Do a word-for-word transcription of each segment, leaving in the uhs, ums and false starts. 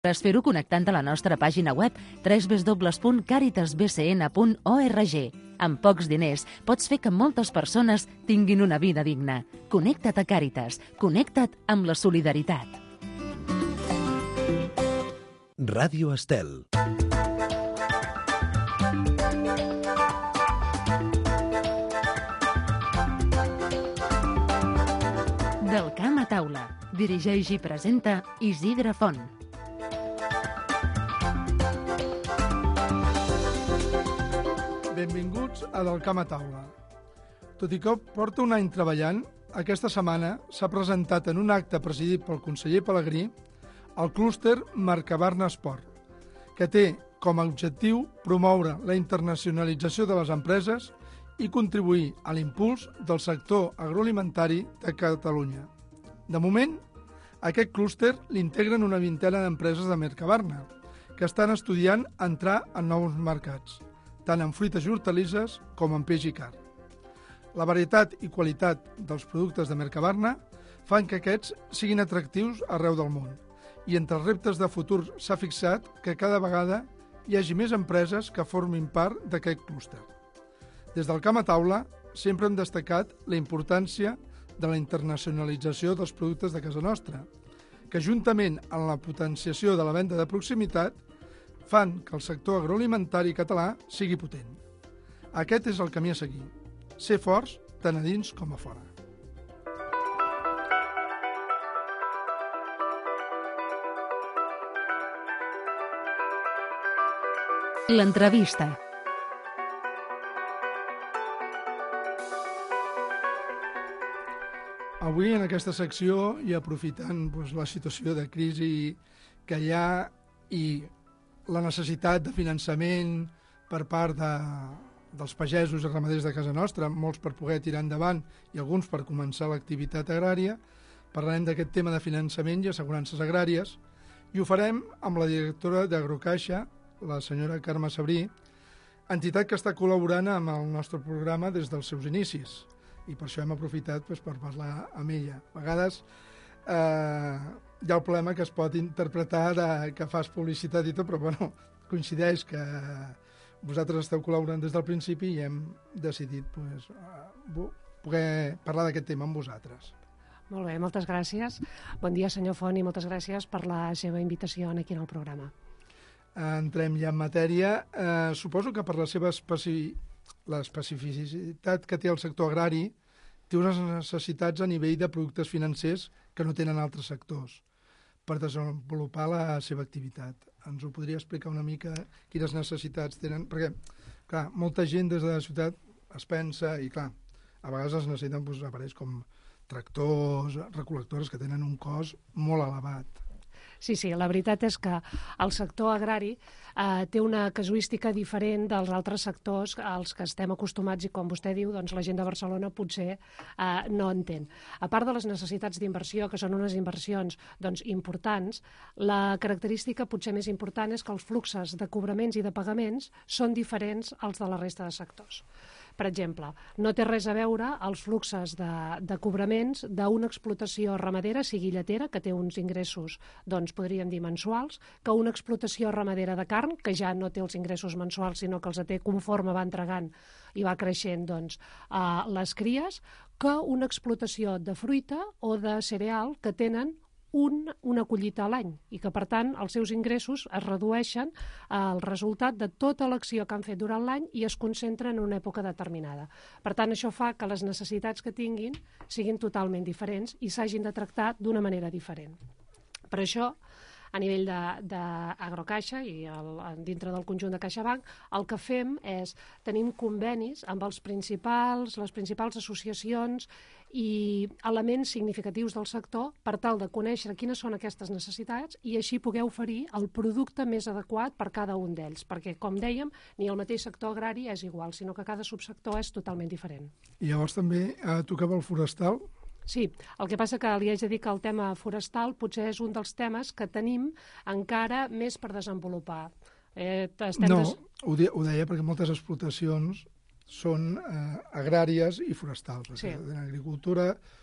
Podràs fer-ho connectant a la nostra pàgina web w w w punt caritas b c n punt org. Amb pocs diners pots fer que moltes persones tinguin una vida digna. Connecta't a Càritas. Connecta't amb la solidaritat. Ràdio Estel. Del camp a taula. Dirigeix i presenta Isidre Font. Benvinguts a Del camp a taula. Tot i que porta un any treballant, aquesta setmana s'ha presentat en un acte presidit pel conseller Pelegrí el clúster Mercabarna Esport, que té com a objectiu promoure la internacionalització de les empreses i contribuir a l'impuls del sector agroalimentari de Catalunya. De moment, aquest clúster l'integren una vintena d'empreses de Mercabarna, que estan estudiant entrar en nous mercats, tant en fruites i hortalisses com en peix i carn. La varietat i qualitat dels productes de Mercabarna fan que aquests siguin atractius arreu del món, i entre els reptes de futur s'ha fixat que cada vegada hi hagi més empreses que formin part d'aquest clúster. Des del camp a taula sempre hem destacat la importància de la internacionalització dels productes de casa nostra, que juntament amb la potenciació de la venda de proximitat fan que el sector agroalimentari català sigui potent. Aquest és el camí a seguir, ser forts tant a dins com a fora. L'entrevista. Avui, en aquesta secció, i aprofitant doncs, la situació de crisi que hi ha i la necessitat de finançament per part de, dels pagesos i ramaders de casa nostra, molts per poder tirar endavant i alguns per començar l'activitat agrària, parlarem d'aquest tema de finançament i assegurances agràries, i ho farem amb la directora d'Agrocaixa, la senyora Carme Sabrí, entitat que està col·laborant amb el nostre programa des dels seus inicis, i per això hem aprofitat doncs, per parlar amb ella. A vegades eh, hi ha el problema que es pot interpretar de, que fas publicitat i tot, però bueno, coincideix que vosaltres esteu col·laborant des del principi i hem decidit pues, poder parlar d'aquest tema amb vosaltres. Molt bé, moltes gràcies. Bon dia, senyor Font, i moltes gràcies per la seva invitació aquí en el programa. Entrem ja en matèria. Eh, suposo que per la seva especi... l'especificitat que té el sector agrari té unes necessitats a nivell de productes financers que no tenen altres sectors per desenvolupar la seva activitat. Ens ho podria explicar una mica quines necessitats tenen? Perquè, clar, molta gent des de la ciutat es pensa, i clar, a vegades es necessiten doncs, aparells com tractors, recol·lectores que tenen un cost molt elevat. Sí, sí, la veritat és que el sector agrari eh, té una casuística diferent dels altres sectors als que estem acostumats i, com vostè diu, doncs, la gent de Barcelona potser eh, no entén. A part de les necessitats d'inversió, que són unes inversions doncs, importants, la característica potser més important és que els fluxos de cobraments i de pagaments són diferents als de la resta de sectors. Per exemple, no té res a veure els fluxos de, de cobraments d'una explotació ramadera, sigui lletera, que té uns ingressos, doncs podríem dir mensuals, que una explotació ramadera de carn, que ja no té els ingressos mensuals, sinó que els té conforme va entregant i va creixent doncs, a les cries, que una explotació de fruita o de cereal que tenen Un, una collita a l'any i que, per tant, els seus ingressos es redueixen al resultat de tota l'acció que han fet durant l'any i es concentren en una època determinada. Per tant, això fa que les necessitats que tinguin siguin totalment diferents i s'hagin de tractar d'una manera diferent. Per això, a nivell d'Agrocaixa i el, dintre del conjunt de CaixaBank, el que fem és tenim convenis amb els principals, les principals associacions i elements significatius del sector per tal de conèixer quines són aquestes necessitats i així poder oferir el producte més adequat per cada un d'ells, perquè, com dèiem, ni el mateix sector agrari és igual, sinó que cada subsector és totalment diferent. I llavors també eh, tocava el forestal? Sí, el que passa que li haig de dir que el tema forestal potser és un dels temes que tenim encara més per desenvolupar. Eh, no, des... ho, de, ho deia perquè moltes explotacions són eh, agràries i forestals. Sí. En agricultura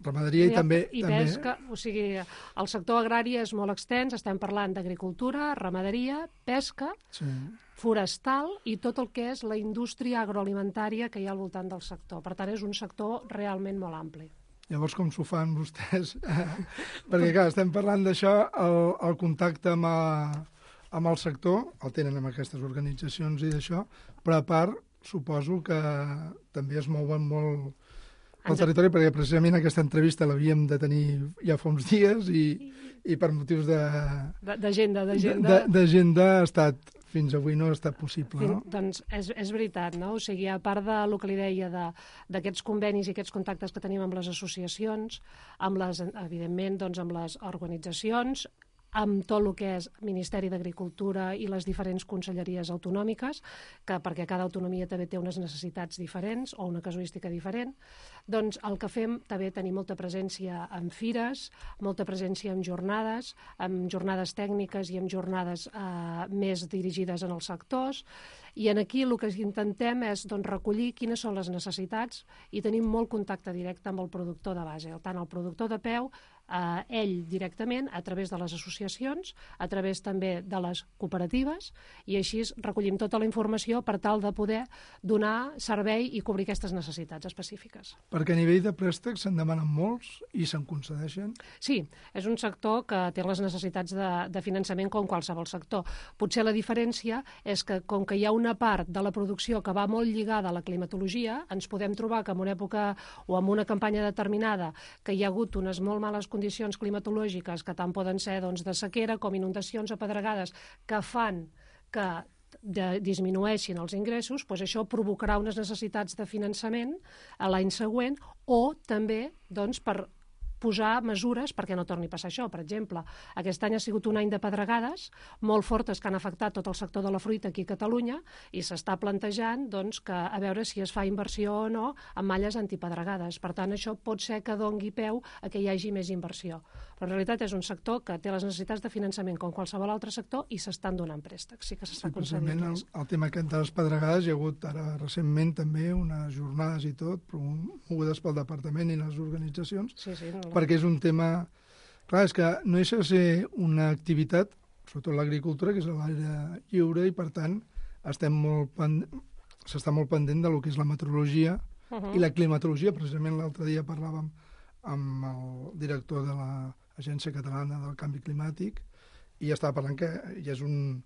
Ramaderia i, i també... I també... pesca, o sigui, el sector agrari és molt extens, estem parlant d'agricultura, ramaderia, pesca, sí. forestal i tot el que és la indústria agroalimentària que hi ha al voltant del sector. Per tant, és un sector realment molt ampli. Llavors, com s'ho fan vostès? Perquè, clar, estem parlant d'això, el, el contacte amb, a, amb el sector, el tenen amb aquestes organitzacions i d'això, però a part, suposo que també es mouen molt pel territori, perquè precisament aquesta entrevista l'havíem de tenir ja fa uns dies i, i per motius de... D'agenda, d'agenda. D'agenda ha estat, fins avui no ha estat possible, no? Doncs és, és veritat, no? O sigui, a part del que li deia d'aquests convenis i aquests contactes que tenim amb les associacions, amb les, evidentment, doncs, amb les organitzacions, amb tot el que és Ministeri d'Agricultura i les diferents conselleries autonòmiques, que perquè cada autonomia també té unes necessitats diferents o una casuística diferent, doncs el que fem també tenim molta presència en fires, molta presència en jornades, en jornades tècniques i en jornades eh, més dirigides en els sectors, i en aquí el que intentem és doncs, recollir quines són les necessitats i tenim molt contacte directe amb el productor de base, tant el productor de peu, eh, ell directament, a través de les associacions, a través també de les cooperatives, i així recollim tota la informació per tal de poder donar servei i cobrir aquestes necessitats específiques. Perquè a nivell de préstecs se'n demanen molts i se'n concedeixen? Sí, és un sector que té les necessitats de, de finançament com qualsevol sector. Potser la diferència és que, com que hi ha una part de la producció que va molt lligada a la climatologia, ens podem trobar que en una època o en una campanya determinada que hi ha hagut unes molt males condicions climatològiques que tant poden ser doncs, de sequera com inundacions o pedregades que fan que de, disminueixin els ingressos, doncs això provocarà unes necessitats de finançament a l'any següent o també doncs, per posar mesures perquè no torni a passar això. Per exemple, aquest any ha sigut un any de pedregades molt fortes que han afectat tot el sector de la fruita aquí a Catalunya i s'està plantejant doncs, que, a veure si es fa inversió o no en malles antipedregades. Per tant, això pot ser que dongui peu a que hi hagi més inversió. Però en realitat és un sector que té les necessitats de finançament com qualsevol altre sector i s'estan donant préstecs. Sí que s'està sí, concedint. El, el tema aquest de les pedregades hi ha hagut ara recentment també unes jornades i tot promogudes pel departament i les organitzacions. Sí, sí, no, perquè és un tema... Clar, és que no deixa de ser una activitat, sobretot l'agricultura, que és a l'aire lliure i, per tant, estem molt pend... s'està molt pendent del que és la meteorologia uh -huh. i la climatologia. Precisament l'altre dia parlàvem amb el director de l'Agència Catalana del Canvi Climàtic i estava parlant que ja és un,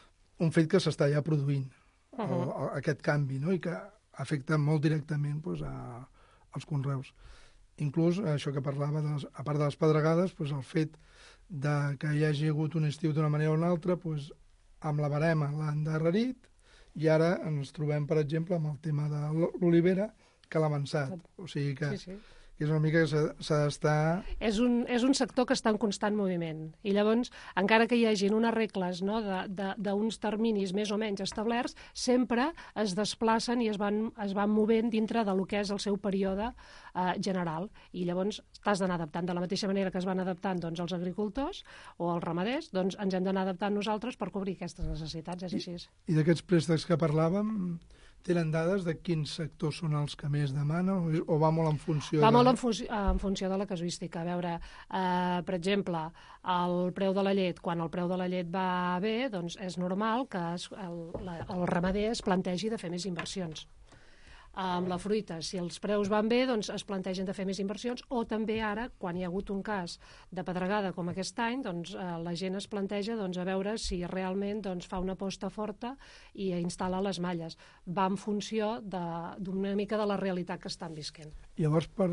un fet que s'està ja produint, uh -huh. el, el, aquest canvi, no? I que afecta molt directament doncs, a, als conreus. Inclús això que parlava, de les, a part de les pedregades, doncs el fet de que hi hagi hagut un estiu d'una manera o una altra, doncs amb la barema l'ha endarrerit i ara ens trobem, per exemple, amb el tema de l'olivera, que l'ha avançat. O sigui que... Sí, sí. que és una mica que s'ha d'estar... És un, és un sector que està en constant moviment. I llavors, encara que hi hagin unes regles no, d'uns terminis més o menys establerts, sempre es desplacen i es van, es van movent dintre del que és el seu període eh, general. I llavors t'has d'anar adaptant. De la mateixa manera que es van adaptant doncs, els agricultors o els ramaders, doncs ens hem d'anar adaptant nosaltres per cobrir aquestes necessitats. És així. I, i d'aquests préstecs que parlàvem... Tenen dades de quins sectors són els que més demanen o va molt en funció va de... Va molt en, funció, en funció de la casuística. A veure, eh, per exemple, el preu de la llet, quan el preu de la llet va bé, doncs és normal que es, el, la, el ramader es plantegi de fer més inversions. Amb la fruita, si els preus van bé, doncs es plantegen de fer més inversions, o també ara, quan hi ha hagut un cas de pedregada com aquest any, doncs eh, la gent es planteja doncs, a veure si realment doncs, fa una aposta forta i instal·la les malles. Va en funció d'una mica de la realitat que estan visquent. Llavors, per,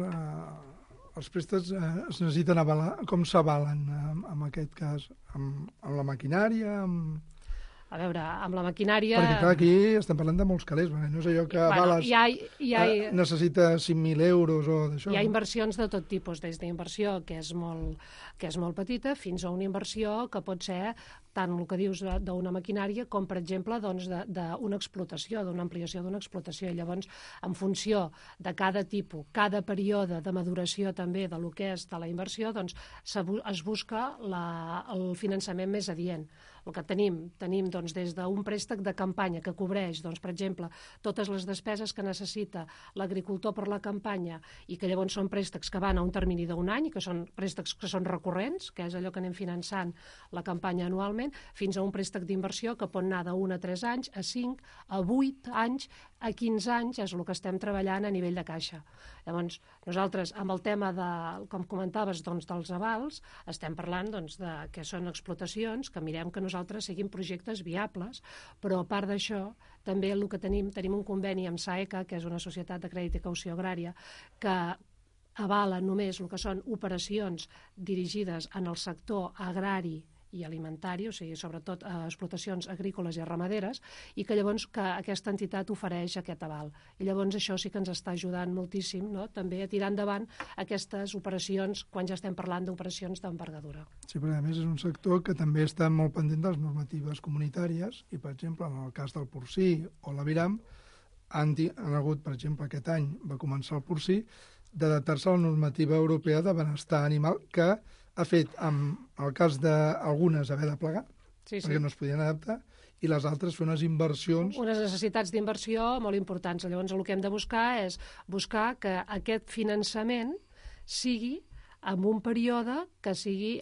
eh, els préstecs eh, es necessiten avalar, com s'avalen en, en aquest cas? Amb, amb la maquinària, amb... A veure, amb la maquinària... Perquè, clar, aquí estem parlant de molts calés, no és allò que bueno, avales, hi ha, hi ha, eh, necessita cinc mil euros o d'això. Hi ha inversions de tot tipus, des d'inversió que és molt, que és molt petita fins a una inversió que pot ser tant el que dius d'una maquinària com, per exemple, doncs, d'una explotació, d'una ampliació d'una explotació. I llavors, en funció de cada tipus, cada període de maduració també de lo que és de la inversió, doncs es busca la, el finançament més adient. El que tenim, tenim doncs, doncs, des d'un préstec de campanya que cobreix, doncs, per exemple, totes les despeses que necessita l'agricultor per la campanya i que llavors són préstecs que van a un termini d'un any i que són préstecs que són recurrents, que és allò que anem finançant la campanya anualment, fins a un préstec d'inversió que pot anar d'un a tres anys, a cinc, a vuit anys, a quinze anys, és el que estem treballant a nivell de caixa. Llavors, nosaltres, amb el tema, de, com comentaves, doncs, dels avals, estem parlant doncs, de que són explotacions, que mirem que nosaltres siguin projectes viables, però a part d'això, també el que tenim, tenim un conveni amb SAECA, que és una societat de crèdit i caució agrària, que avala només el que són operacions dirigides en el sector agrari i alimentari, o sigui, sobretot a explotacions agrícoles i ramaderes, i que llavors que aquesta entitat ofereix aquest aval. I llavors això sí que ens està ajudant moltíssim, no?, també a tirar endavant aquestes operacions quan ja estem parlant d'operacions d'envergadura. Sí, perquè a més és un sector que també està molt pendent de les normatives comunitàries i, per exemple, en el cas del porcí o l'aviram, han, han hagut, per exemple, aquest any va començar el porcí, d'adaptar-se a la normativa europea de benestar animal que ha fet, en el cas d'algunes, haver de plegar, sí, sí. perquè no es podien adaptar, i les altres fer unes inversions... Unes necessitats d'inversió molt importants. Llavors, el que hem de buscar és buscar que aquest finançament sigui en un període que sigui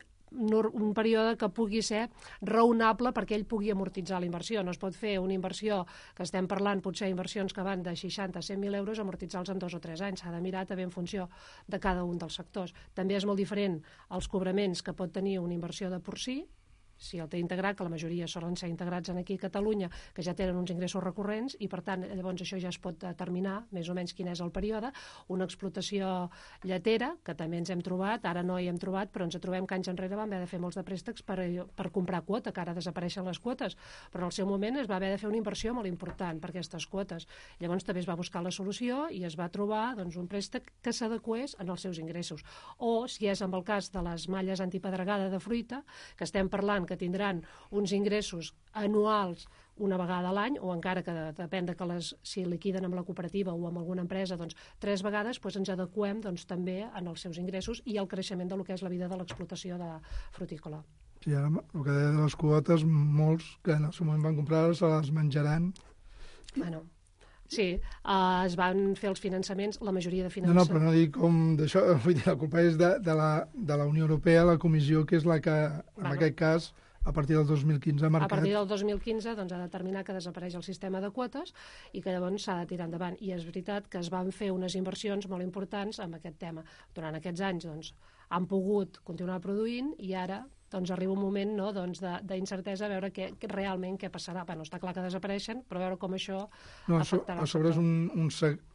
un període que pugui ser raonable perquè ell pugui amortitzar la inversió. No es pot fer una inversió, que estem parlant potser inversions que van de seixanta a cent mil euros, amortitzar-los en dos o tres anys. S'ha de mirar també en funció de cada un dels sectors. També és molt diferent els cobraments que pot tenir una inversió de porcí, si el té integrat, que la majoria solen ser integrats aquí a Catalunya, que ja tenen uns ingressos recurrents i, per tant, llavors això ja es pot determinar més o menys quin és el període. Una explotació lletera, que també ens hem trobat, ara no hi hem trobat, però ens trobem que anys enrere vam haver de fer molts de préstecs per, per comprar quota, que ara desapareixen les quotes, però en el seu moment es va haver de fer una inversió molt important per aquestes quotes. Llavors també es va buscar la solució i es va trobar doncs, un préstec que s'adequés en els seus ingressos. O, si és amb el cas de les malles antipedregada de fruita, que estem parlant que tindran uns ingressos anuals una vegada a l'any, o encara que depèn de que les, si liquiden amb la cooperativa o amb alguna empresa, doncs tres vegades, doncs ens adequem doncs, també en els seus ingressos i al creixement del que és la vida de l'explotació de frutícola. Sí, ara el que deia de les quotes, molts que en el seu moment van comprar se les menjaran. Bueno, sí, uh, es van fer els finançaments, la majoria de finançaments... No, no, però no dic com d'això, vull dir, la culpa és de, de, la, de la Unió Europea, la Comissió, que és la que, en bueno, aquest cas, a partir del dos mil quinze ha marcat... A partir del dos mil quinze doncs, ha determinat que desapareix el sistema de quotes i que llavors s'ha de tirar endavant. I és veritat que es van fer unes inversions molt importants amb aquest tema. Durant aquests anys doncs, han pogut continuar produint i ara doncs, arriba un moment no, doncs, d'incertesa a veure què, què, realment què passarà. Bueno, està clar que desapareixen, però a veure com això no, afectarà. A sobre és un, un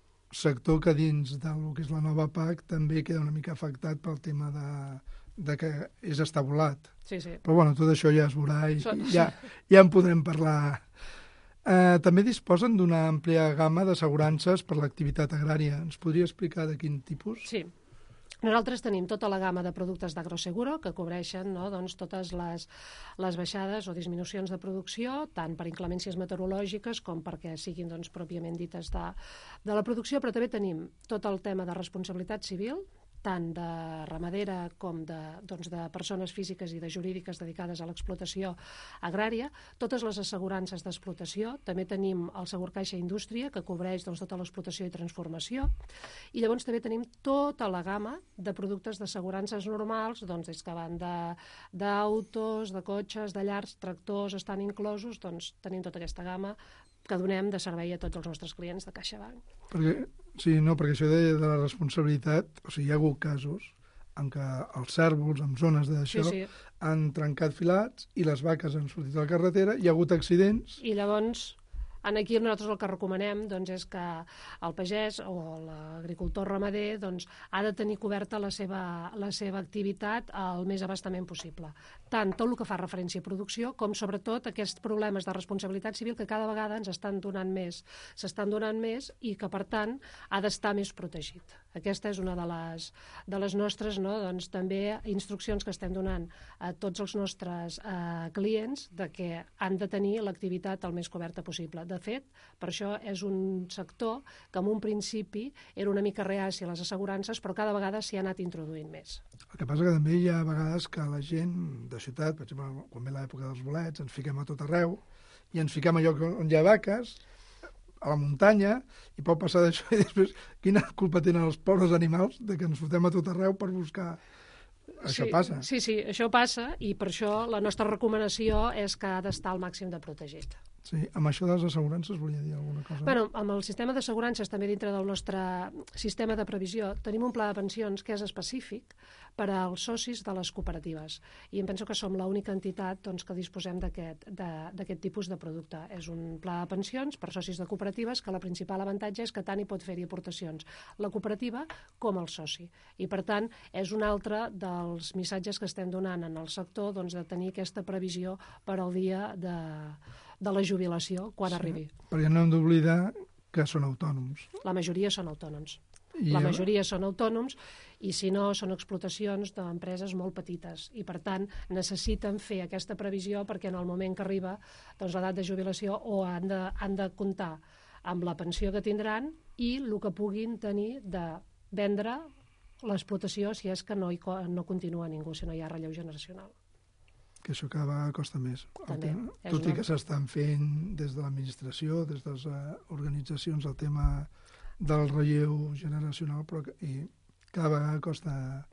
sector que dins del que és la nova P A C també queda una mica afectat pel tema de... de que és estabulat. Sí, sí. Però bueno, tot això ja es veurà i ja, ja en podrem parlar. Eh, també disposen d'una àmplia gamma d'assegurances per l'activitat agrària. Ens podria explicar de quin tipus? Sí. Nosaltres tenim tota la gamma de productes d'agroseguro que cobreixen no, doncs, totes les, les baixades o disminucions de producció, tant per inclemències meteorològiques com perquè siguin doncs, pròpiament dites de, de la producció, però també tenim tot el tema de responsabilitat civil, tant de ramadera com de, doncs, de persones físiques i de jurídiques dedicades a l'explotació agrària, totes les assegurances d'explotació, també tenim el Segur Caixa Indústria, que cobreix doncs, tota l'explotació i transformació, i llavors també tenim tota la gamma de productes d'assegurances normals, doncs, des que van d'autos, de, de cotxes, de llars, tractors, estan inclosos, doncs tenim tota aquesta gamma que donem de servei a tots els nostres clients de CaixaBank. Perquè, sí, no, perquè això de, de la responsabilitat, o sigui, hi ha hagut casos en què els cérvols, en zones d'això, sí, sí. han trencat filats i les vaques han sortit a la carretera, hi ha hagut accidents... I llavors... Aquí nosaltres el que recomanem doncs, és que el pagès o l'agricultor ramader doncs, ha de tenir coberta la seva, la seva activitat el més abastament possible. Tant tot el que fa referència a producció com sobretot aquests problemes de responsabilitat civil que cada vegada ens estan donant més, s'estan donant més i que per tant ha d'estar més protegit. Aquesta és una de les, de les nostres no, doncs, també instruccions que estem donant a tots els nostres eh, clients de que han de tenir l'activitat el més coberta possible. De de fet, per això és un sector que en un principi era una mica reaci a les assegurances, però cada vegada s'hi ha anat introduint més. El que passa que també hi ha vegades que la gent de ciutat, per exemple, quan ve l'època dels bolets, ens fiquem a tot arreu i ens fiquem a lloc on hi ha vaques, a la muntanya, i pot passar d'això i després quina culpa tenen els pobres animals de que ens fotem a tot arreu per buscar... Això sí, passa. Sí, sí, això passa i per això la nostra recomanació és que ha d'estar al màxim de protegit. Sí, amb això de les assegurances volia dir alguna cosa? Bueno, amb el sistema d'assegurances, també dintre del nostre sistema de previsió, tenim un pla de pensions que és específic per als socis de les cooperatives. I em penso que som l'única entitat doncs, que disposem d'aquest tipus de producte. És un pla de pensions per socis de cooperatives que la principal avantatge és que tant hi pot fer-hi aportacions la cooperativa com el soci. I, per tant, és un altre dels missatges que estem donant en el sector doncs, de tenir aquesta previsió per al dia de... de la jubilació, quan sí, arribi. Perquè no hem d'oblidar que són autònoms. La majoria són autònoms. I la jo... majoria són autònoms i, si no, són explotacions d'empreses molt petites. I, per tant, necessiten fer aquesta previsió perquè en el moment que arriba doncs, l'edat de jubilació o han de, han de comptar amb la pensió que tindran i el que puguin tenir de vendre l'explotació si és que no, hi, no continua ningú, si no hi ha relleu generacional. Que això cada vegada costa més. També, tema, tot una... i que s'estan fent des de l'administració, des de les uh, organitzacions, el tema del relleu generacional, però que, i cada vegada costa,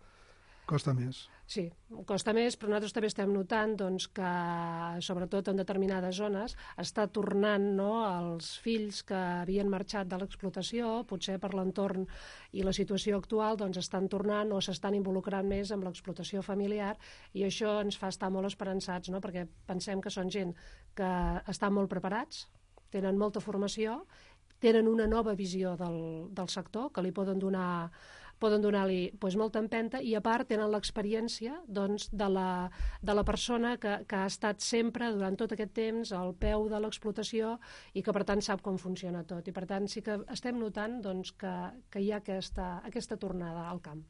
costa més. Sí, costa més, però nosaltres també estem notant doncs, que, sobretot en determinades zones, està tornant no, els fills que havien marxat de l'explotació, potser per l'entorn i la situació actual, doncs estan tornant o s'estan involucrant més amb l'explotació familiar i això ens fa estar molt esperançats, no? Perquè pensem que són gent que estan molt preparats, tenen molta formació, tenen una nova visió del, del sector que li poden donar... poden donar-li doncs, molta empenta i a part tenen l'experiència doncs, de, la, de la persona que, que ha estat sempre durant tot aquest temps al peu de l'explotació i que per tant sap com funciona tot i per tant sí que estem notant doncs, que, que hi ha aquesta, aquesta tornada al camp.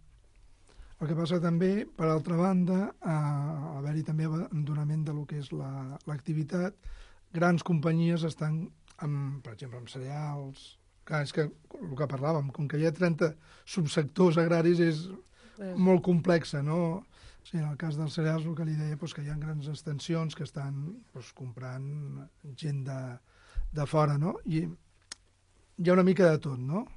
El que passa també, per altra banda, a haver-hi també abandonament de lo que és l'activitat, la, grans companyies estan, amb, per exemple, amb cereals. Clar, és que el que parlàvem, com que hi ha trenta subsectors agraris és eh. molt complexa, no? O sigui, en el cas dels cereals el que li deia doncs, que hi ha grans extensions que estan doncs, comprant gent de, de fora, no? I hi ha una mica de tot, no?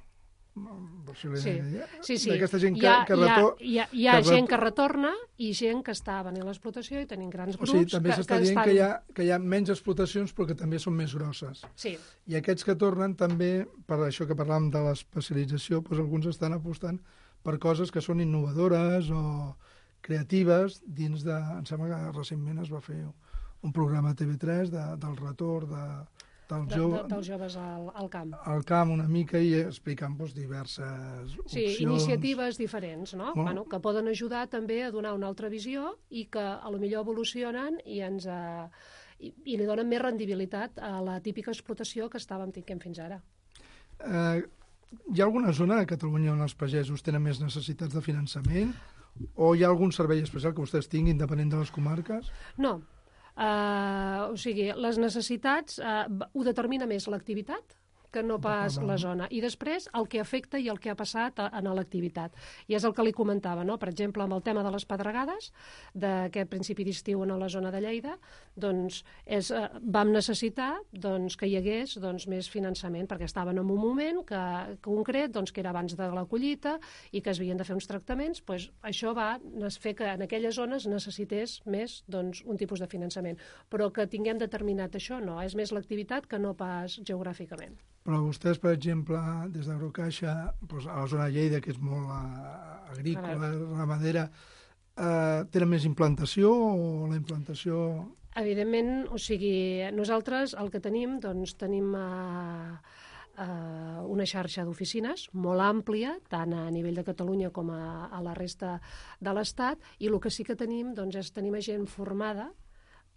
Sí, sí, sí. D'aquesta gent que, hi ha, que retor... Hi ha, hi ha, hi ha que gent que retorna i gent que està venint a l'explotació i tenint grans grups... O sigui, també s'està dient estan... que, hi ha, que hi ha menys explotacions però que també són més grosses. Sí. I aquests que tornen també, per això que parlàvem de l'especialització, doncs alguns estan apostant per coses que són innovadores o creatives dins de... Em sembla que recentment es va fer un programa a T V tres de, del retorn de... Del de, jove, de, dels joves al, al camp. Al camp una mica i explicant doncs, diverses sí, opcions. Iniciatives diferents, no? Oh. Bueno, que poden ajudar també a donar una altra visió i que a lo millor evolucionen i ens eh, i, i li donen més rendibilitat a la típica explotació que estàvem tinguent fins ara. Eh, hi ha alguna zona de Catalunya on els pagesos tenen més necessitats de finançament o hi ha algun servei especial que vostès tinguin depenent de les comarques? No. Uh, o sigui, les necessitats uh, ho determina més l'activitat que no pas la zona. I després el que afecta i el que ha passat a, a l'activitat. I és el que li comentava, no? Per exemple, amb el tema de les pedregades, d'aquest principi d'estiu en la zona de Lleida, doncs és, eh, vam necessitar doncs, que hi hagués doncs, més finançament, perquè estaven en un moment que, concret, doncs, que era abans de la collita i que es havien de fer uns tractaments, doncs, això va fer que en aquelles zones necessités més doncs, un tipus de finançament. Però que tinguem determinat això, no. És més l'activitat que no pas geogràficament. Però vostès, per exemple, des d'Agrocaixa, doncs a la zona de Lleida, que és molt uh, agrícola, ramadera, uh, tenen més implantació o la implantació... Evidentment, o sigui, nosaltres el que tenim, doncs tenim uh, uh, una xarxa d'oficines molt àmplia, tant a nivell de Catalunya com a, a la resta de l'Estat, i el que sí que tenim, doncs, és tenim gent formada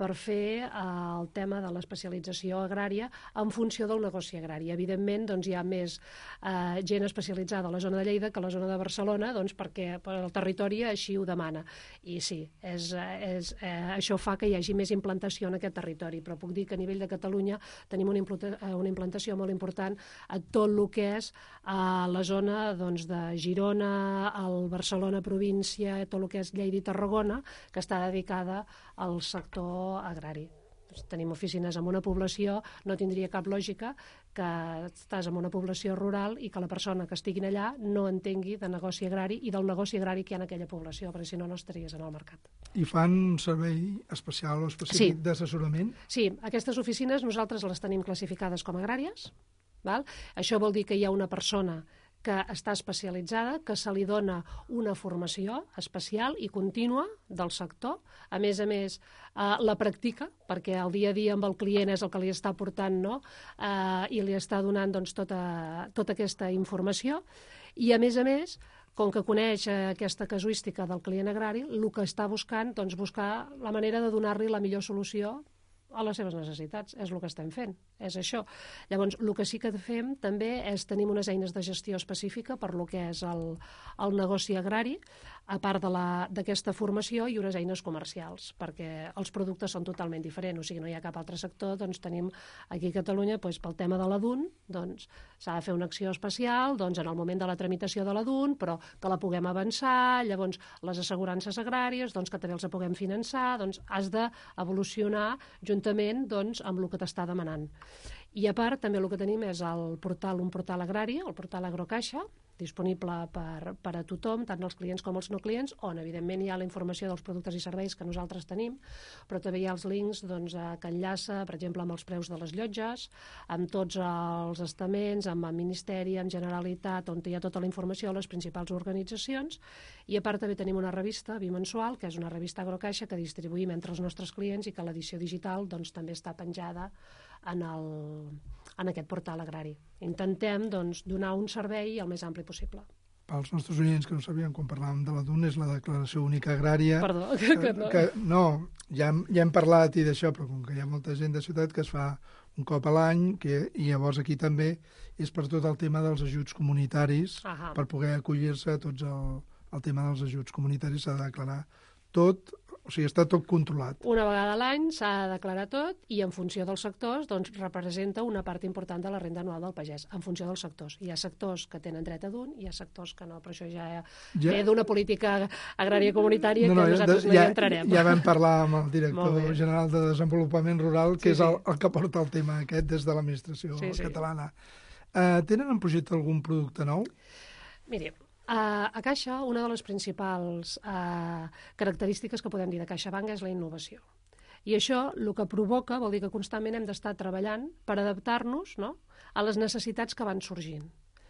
per fer el tema de l'especialització agrària en funció del negoci agrari. Evidentment, doncs, hi ha més eh, gent especialitzada a la zona de Lleida que a la zona de Barcelona, doncs, perquè el territori així ho demana. I sí, és, és, eh, això fa que hi hagi més implantació en aquest territori, però puc dir que a nivell de Catalunya tenim una, implanta, una implantació molt important a tot el que és a la zona doncs, de Girona, al Barcelona província, tot el que és Lleida i Tarragona, que està dedicada al sector agrari. Tenim oficines en una població, no tindria cap lògica que estàs en una població rural i que la persona que estigui allà no entengui de negoci agrari i del negoci agrari que hi ha en aquella població, perquè si no, no estaries en el mercat. I fan un servei especial o específic sí. d'assessorament? Sí, aquestes oficines nosaltres les tenim classificades com agràries. Val? Això vol dir que hi ha una persona que està especialitzada, que se li dona una formació especial i contínua del sector. A més a més, eh, la practica, perquè el dia a dia amb el client és el que li està portant, no? eh, i li està donant doncs, tota, tota aquesta informació. I a més a més, com que coneix eh, aquesta casuística del client agrari, el que està buscant, doncs, buscar la manera de donar-li la millor solució a les seves necessitats. És el que estem fent, és això. Llavors, el que sí que fem també és tenim unes eines de gestió específica per lo que és el, el negoci agrari, a part d'aquesta formació, i unes eines comercials, perquè els productes són totalment diferents, o sigui, no hi ha cap altre sector, doncs tenim aquí a Catalunya, doncs, pel tema de l'A D U N, doncs s'ha de fer una acció especial doncs, en el moment de la tramitació de l'A D U N, però que la puguem avançar, llavors les assegurances agràries, doncs que també els puguem finançar, doncs has d'evolucionar juntament doncs, amb el que t'està demanant. I a part, també el que tenim és el portal, un portal agrari, el portal Agrocaixa, disponible per, per a tothom, tant els clients com els no clients, on evidentment hi ha la informació dels productes i serveis que nosaltres tenim, però també hi ha els links doncs, que enllaça, per exemple, amb els preus de les llotges, amb tots els estaments, amb el Ministeri, amb Generalitat, on hi ha tota la informació de les principals organitzacions, i a part també tenim una revista bimensual, que és una revista Agrocaixa, que distribuïm entre els nostres clients i que l'edició digital doncs, també està penjada en, el, en aquest portal agrari. Intentem doncs, donar un servei el més ampli possible. Pels nostres oients que no sabien, quan parlàvem de l'A D U N, és la declaració única agrària. Perdó, que, que no. Que, no, ja hem, ja hem parlat i d'això, però com que hi ha molta gent de ciutat que es fa un cop a l'any, que, i llavors aquí també és per tot el tema dels ajuts comunitaris, Ahà. per poder acollir-se a tots el, el tema dels ajuts comunitaris s'ha de declarar tot. O sigui, està tot controlat. Una vegada a l'any s'ha de declarar tot i en funció dels sectors doncs, representa una part important de la renda anual del pagès, en funció dels sectors. Hi ha sectors que tenen dret a D U N i hi ha sectors que no, però això ja, ja... ve d'una política agrària comunitària no, no, que nosaltres de, no ja, hi entrarem. Ja vam parlar amb el director general de Desenvolupament Rural, que sí, és el, el que porta el tema aquest des de l'administració sí, sí. catalana. Uh, tenen en projecte algun producte nou? Miri, Uh, a Caixa, una de les principals uh, característiques que podem dir de CaixaBank és la innovació. I això el que provoca vol dir que constantment hem d'estar treballant per adaptar-nos, no?, a les necessitats que van sorgint.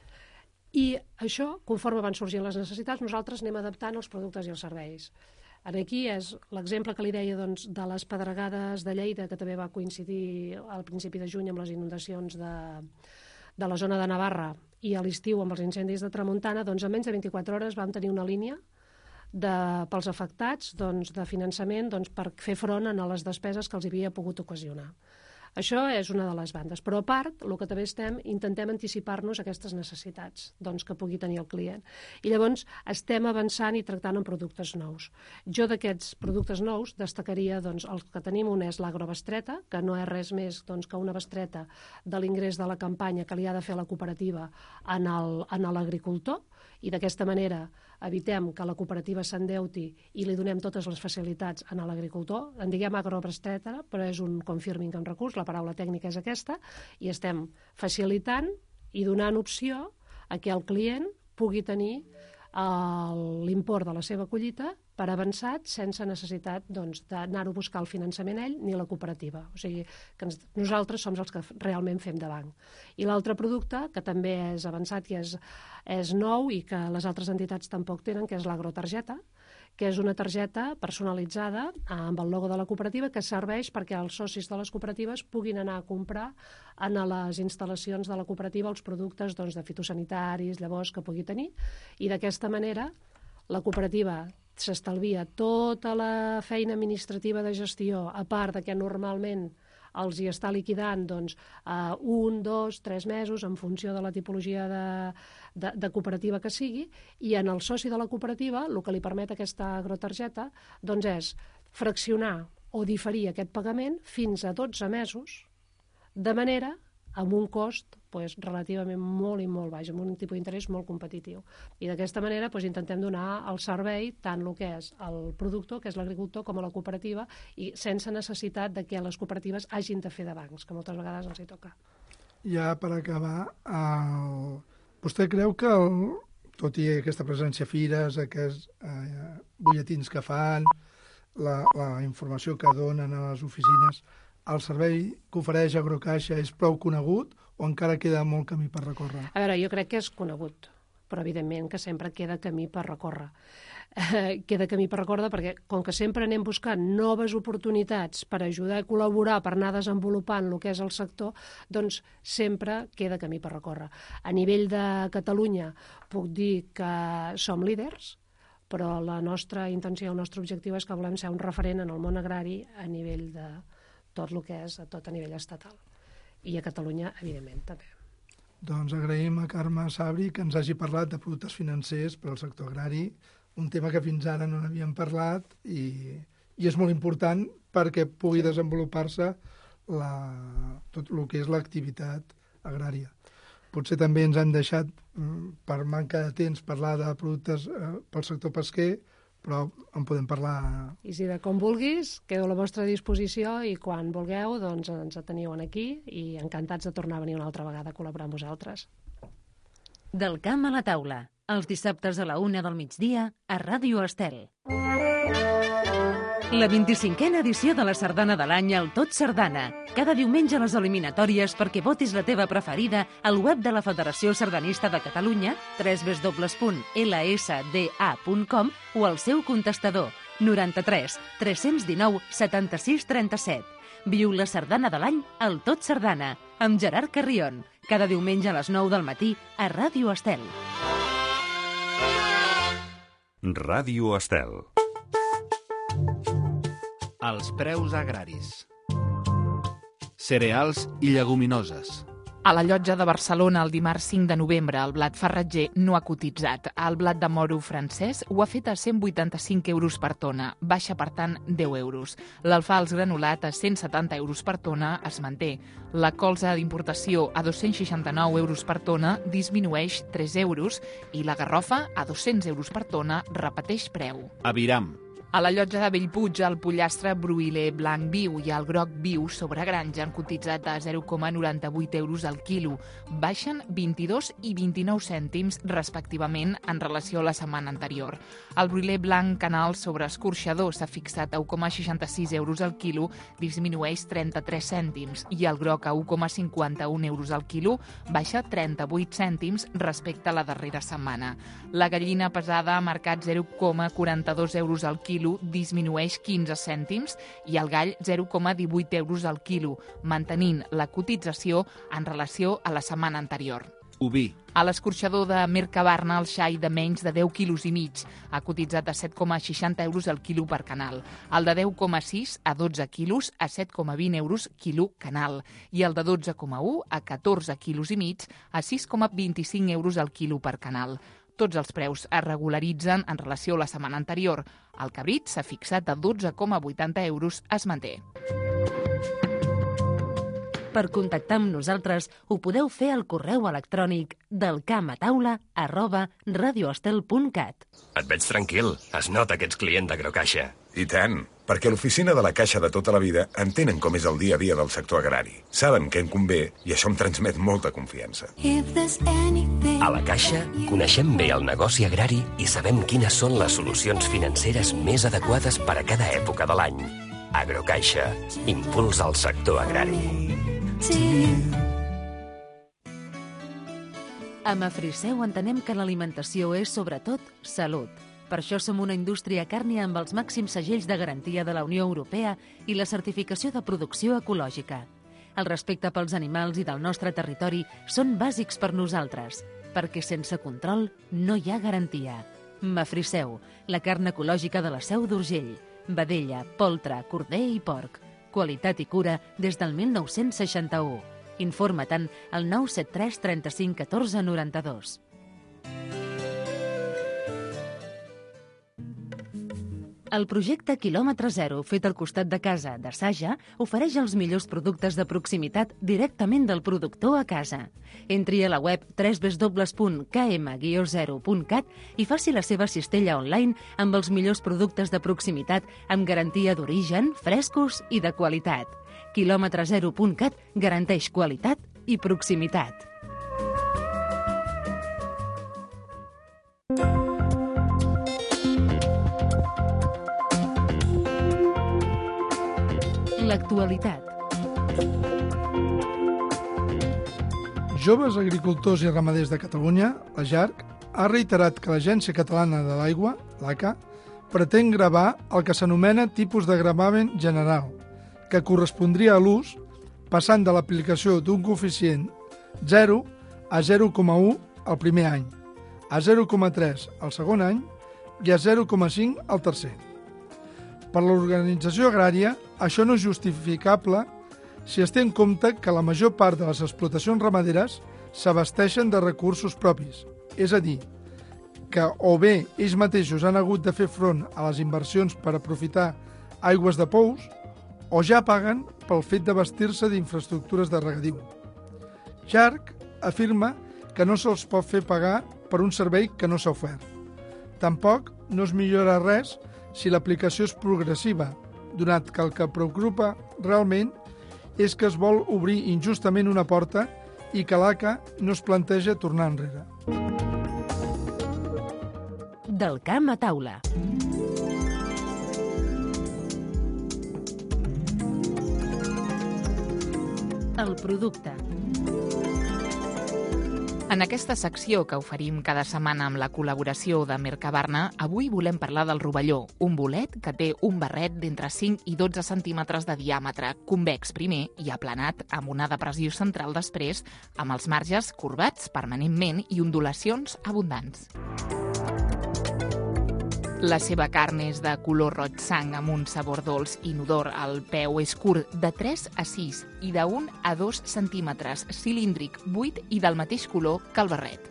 I això, conforme van sorgint les necessitats, nosaltres anem adaptant els productes i els serveis. Aquí és l'exemple que li deia doncs, de les pedregades de Lleida, que també va coincidir al principi de juny amb les inundacions de, de la zona de Navarra, i a l'estiu amb els incendis de Tramuntana, doncs en menys de vint-i-quatre hores vam tenir una línia de, pels afectats doncs, de finançament doncs, per fer front a les despeses que els havia pogut ocasionar. Això és una de les bandes, però a part, el que també estem, intentem anticipar-nos a aquestes necessitats doncs, que pugui tenir el client. I llavors estem avançant i tractant en productes nous. Jo d'aquests productes nous destacaria doncs, els que tenim. Un és l'agrobestreta, que no és res més doncs, que una bestreta de l'ingrés de la campanya que li ha de fer la cooperativa en l'agricultor, i d'aquesta manera evitem que la cooperativa s'endeuti i li donem totes les facilitats a l'agricultor. En diguem agrobestreta, però és un confirming en recurs, la paraula tècnica és aquesta, i estem facilitant i donant opció a que el client pugui tenir l'import de la seva collita per avançat sense necessitat doncs, d'anar-ho a buscar el finançament ell ni la cooperativa. O sigui, que ens, nosaltres som els que realment fem de banc. I l'altre producte, que també és avançat i és, és nou i que les altres entitats tampoc tenen, que és l'agrotargeta, que és una targeta personalitzada amb el logo de la cooperativa que serveix perquè els socis de les cooperatives puguin anar a comprar en les instal·lacions de la cooperativa els productes doncs, de fitosanitaris, llavors que pugui tenir, i d'aquesta manera la cooperativa s'estalvia tota la feina administrativa de gestió, a part de que normalment els hi està liquidant doncs, uh, un, dos, tres mesos en funció de la tipologia de, de, de cooperativa que sigui, i en el soci de la cooperativa el que li permet aquesta agrotargeta doncs, és fraccionar o diferir aquest pagament fins a dotze mesos, de manera amb un cost pues, relativament molt i molt baix, amb un tipus d'interès molt competitiu. I d'aquesta manera pues, intentem donar el servei tant el que és el productor, que és l'agricultor, com a la cooperativa, i sense necessitat de que les cooperatives hagin de fer de bancs, que moltes vegades els hi toca. Ja per acabar, el... vostè creu que, el... tot i aquesta presència a fires, aquests eh, butlletins que fan, la, la informació que donen a les oficines, el servei que ofereix Agrocaixa és prou conegut o encara queda molt camí per recórrer? A veure, jo crec que és conegut, però evidentment que sempre queda camí per recórrer. Eh, queda camí per recórrer perquè com que sempre anem buscant noves oportunitats per ajudar a col·laborar, per anar desenvolupant el que és el sector, doncs sempre queda camí per recórrer. A nivell de Catalunya puc dir que som líders, però la nostra intenció, el nostre objectiu és que volem ser un referent en el món agrari a nivell de tot el que és a tot a nivell estatal. I a Catalunya, evidentment, també. Doncs agraïm a Carme Sabri que ens hagi parlat de productes financers per al sector agrari, un tema que fins ara no n'havíem parlat i, i és molt important perquè pugui desenvolupar-se la, tot el que és l'activitat agrària. Potser també ens han deixat, per manca de temps, parlar de productes eh, pel sector pesquer, però en podem parlar... Isidre, com vulguis, quedo a la vostra disposició i quan vulgueu doncs ens teniu aquí i encantats de tornar a venir una altra vegada a col·laborar amb vosaltres. Del camp a la taula, els dissabtes a la una del migdia a Ràdio Estel. La vint-i-cinquena edició de la Sardana de l'any al Tot Sardana. Cada diumenge les eliminatòries perquè votis la teva preferida al web de la Federació Sardanista de Catalunya, w w w punt l s d a punt com o al seu contestador noranta-tres tres cents dinou setanta-sis trenta-set. Viu la Sardana de l'any al Tot Sardana amb Gerard Carrion. Cada diumenge a les nou del matí a Ràdio Estel. Ràdio Estel. Els preus agraris. Cereals i lleguminoses. A la Llotja de Barcelona, el dimarts cinc de novembre, el blat farratger no ha cotitzat. El blat de moro francès ho ha fet a cent vuitanta-cinc euros per tona, baixa per tant deu euros. L'alfals granulat a cent setanta euros per tona es manté. La colza d'importació a dos-cents seixanta-nou euros per tona disminueix tres euros i la garrofa a dos-cents euros per tona repeteix preu. Aviram. A la Llotja de Bellpuig, el pollastre broiler blanc viu i el groc viu sobre granja han cotitzat a zero coma noranta-vuit euros al quilo. Baixen vint-i-dos i vint-i-nou cèntims, respectivament, en relació a la setmana anterior. El broiler blanc canal sobre escorxador s'ha fixat a u coma seixanta-sis euros al quilo, disminueix trenta-tres cèntims, i el groc a u coma cinquanta-un euros al quilo baixa trenta-vuit cèntims respecte a la darrera setmana. La gallina pesada ha marcat zero coma quaranta-dos euros al quilo, disminueix quinze cèntims, i el gall zero coma divuit euros al quilo, mantenint la cotització en relació a la setmana anterior. Oví. A l'escorxador de Mercabarna, el xai de menys de deu quilos i mig ha cotitzat a set coma seixanta euros al quilo per canal, el de deu coma sis a dotze quilos a set coma vint euros quilo canal i el de dotze coma u a catorze quilos i mig a sis coma vint-i-cinc euros al quilo per canal. Tots els preus es regularitzen en relació a la setmana anterior. El cabrit s'ha fixat a dotze coma vuitanta euros, es manté. Per contactar amb nosaltres ho podeu fer al correu electrònic delcamataula arroba radioestel punt cat. Et veig tranquil. Es nota que ets client d'Agrocaixa. I tant, perquè l'oficina de la Caixa de tota la vida entenen com és el dia a dia del sector agrari. Saben què em convé i això em transmet molta confiança. A la Caixa coneixem bé el negoci agrari i sabem quines són les solucions financeres més adequades per a cada època de l'any. Agrocaixa, impuls al sector agrari. A Mafriseu entenem que l'alimentació és, sobretot, salut. Per això som una indústria càrnia amb els màxims segells de garantia de la Unió Europea i la certificació de producció ecològica. El respecte pels animals i del nostre territori són bàsics per nosaltres, perquè sense control no hi ha garantia. Mafriseu, la carn ecològica de la Seu d'Urgell. Vedella, poltre, corder i porc. Qualitat i cura des del mil nou-cents seixanta-u. Informa-te'n al nou set tres trenta-cinc catorze noranta-dos. El projecte Quilòmetre Zero, fet al costat de casa de Saja, ofereix els millors productes de proximitat directament del productor a casa. Entri a la web w w w punt k m guió zero punt cat i faci la seva cistella online amb els millors productes de proximitat amb garantia d'origen, frescos i de qualitat. Quilòmetre zero punt cat garanteix qualitat i proximitat. L'actualitat. Joves Agricultors i Ramaders de Catalunya, la JARC, ha reiterat que l'Agència Catalana de l'Aigua, l'A C A, pretén gravar el que s'anomena tipus de gravamen general, que correspondria a l'ús passant de l'aplicació d'un coeficient zero a zero coma u el primer any, a zero coma tres el segon any i a zero coma cinc el tercer. Per l'organització agrària, això no és justificable si es té en compte que la major part de les explotacions ramaderes s'abasteixen de recursos propis, és a dir, que o bé ells mateixos han hagut de fer front a les inversions per aprofitar aigües de pous o ja paguen pel fet de vestir-se d'infraestructures de regadiu. JARC afirma que no se'ls pot fer pagar per un servei que no s'ha ofert. Tampoc no es millora res si l'aplicació és progressiva, donat que el que preocupa realment és que es vol obrir injustament una porta i que l'A C A no es planteja tornar enrere. Del camp a taula. El producte. En aquesta secció que oferim cada setmana amb la col·laboració de Mercabarna, avui volem parlar del rovelló, un bolet que té un barret d'entre cinc i dotze centímetres de diàmetre, convex primer i aplanat amb una depressió central després, amb els marges corbats permanentment i ondulacions abundants. La seva carn és de color roig sang amb un sabor dolç i inodor. El peu és curt, de tres a sis i d'un a dos centímetres, cilíndric, buit i del mateix color que el barret.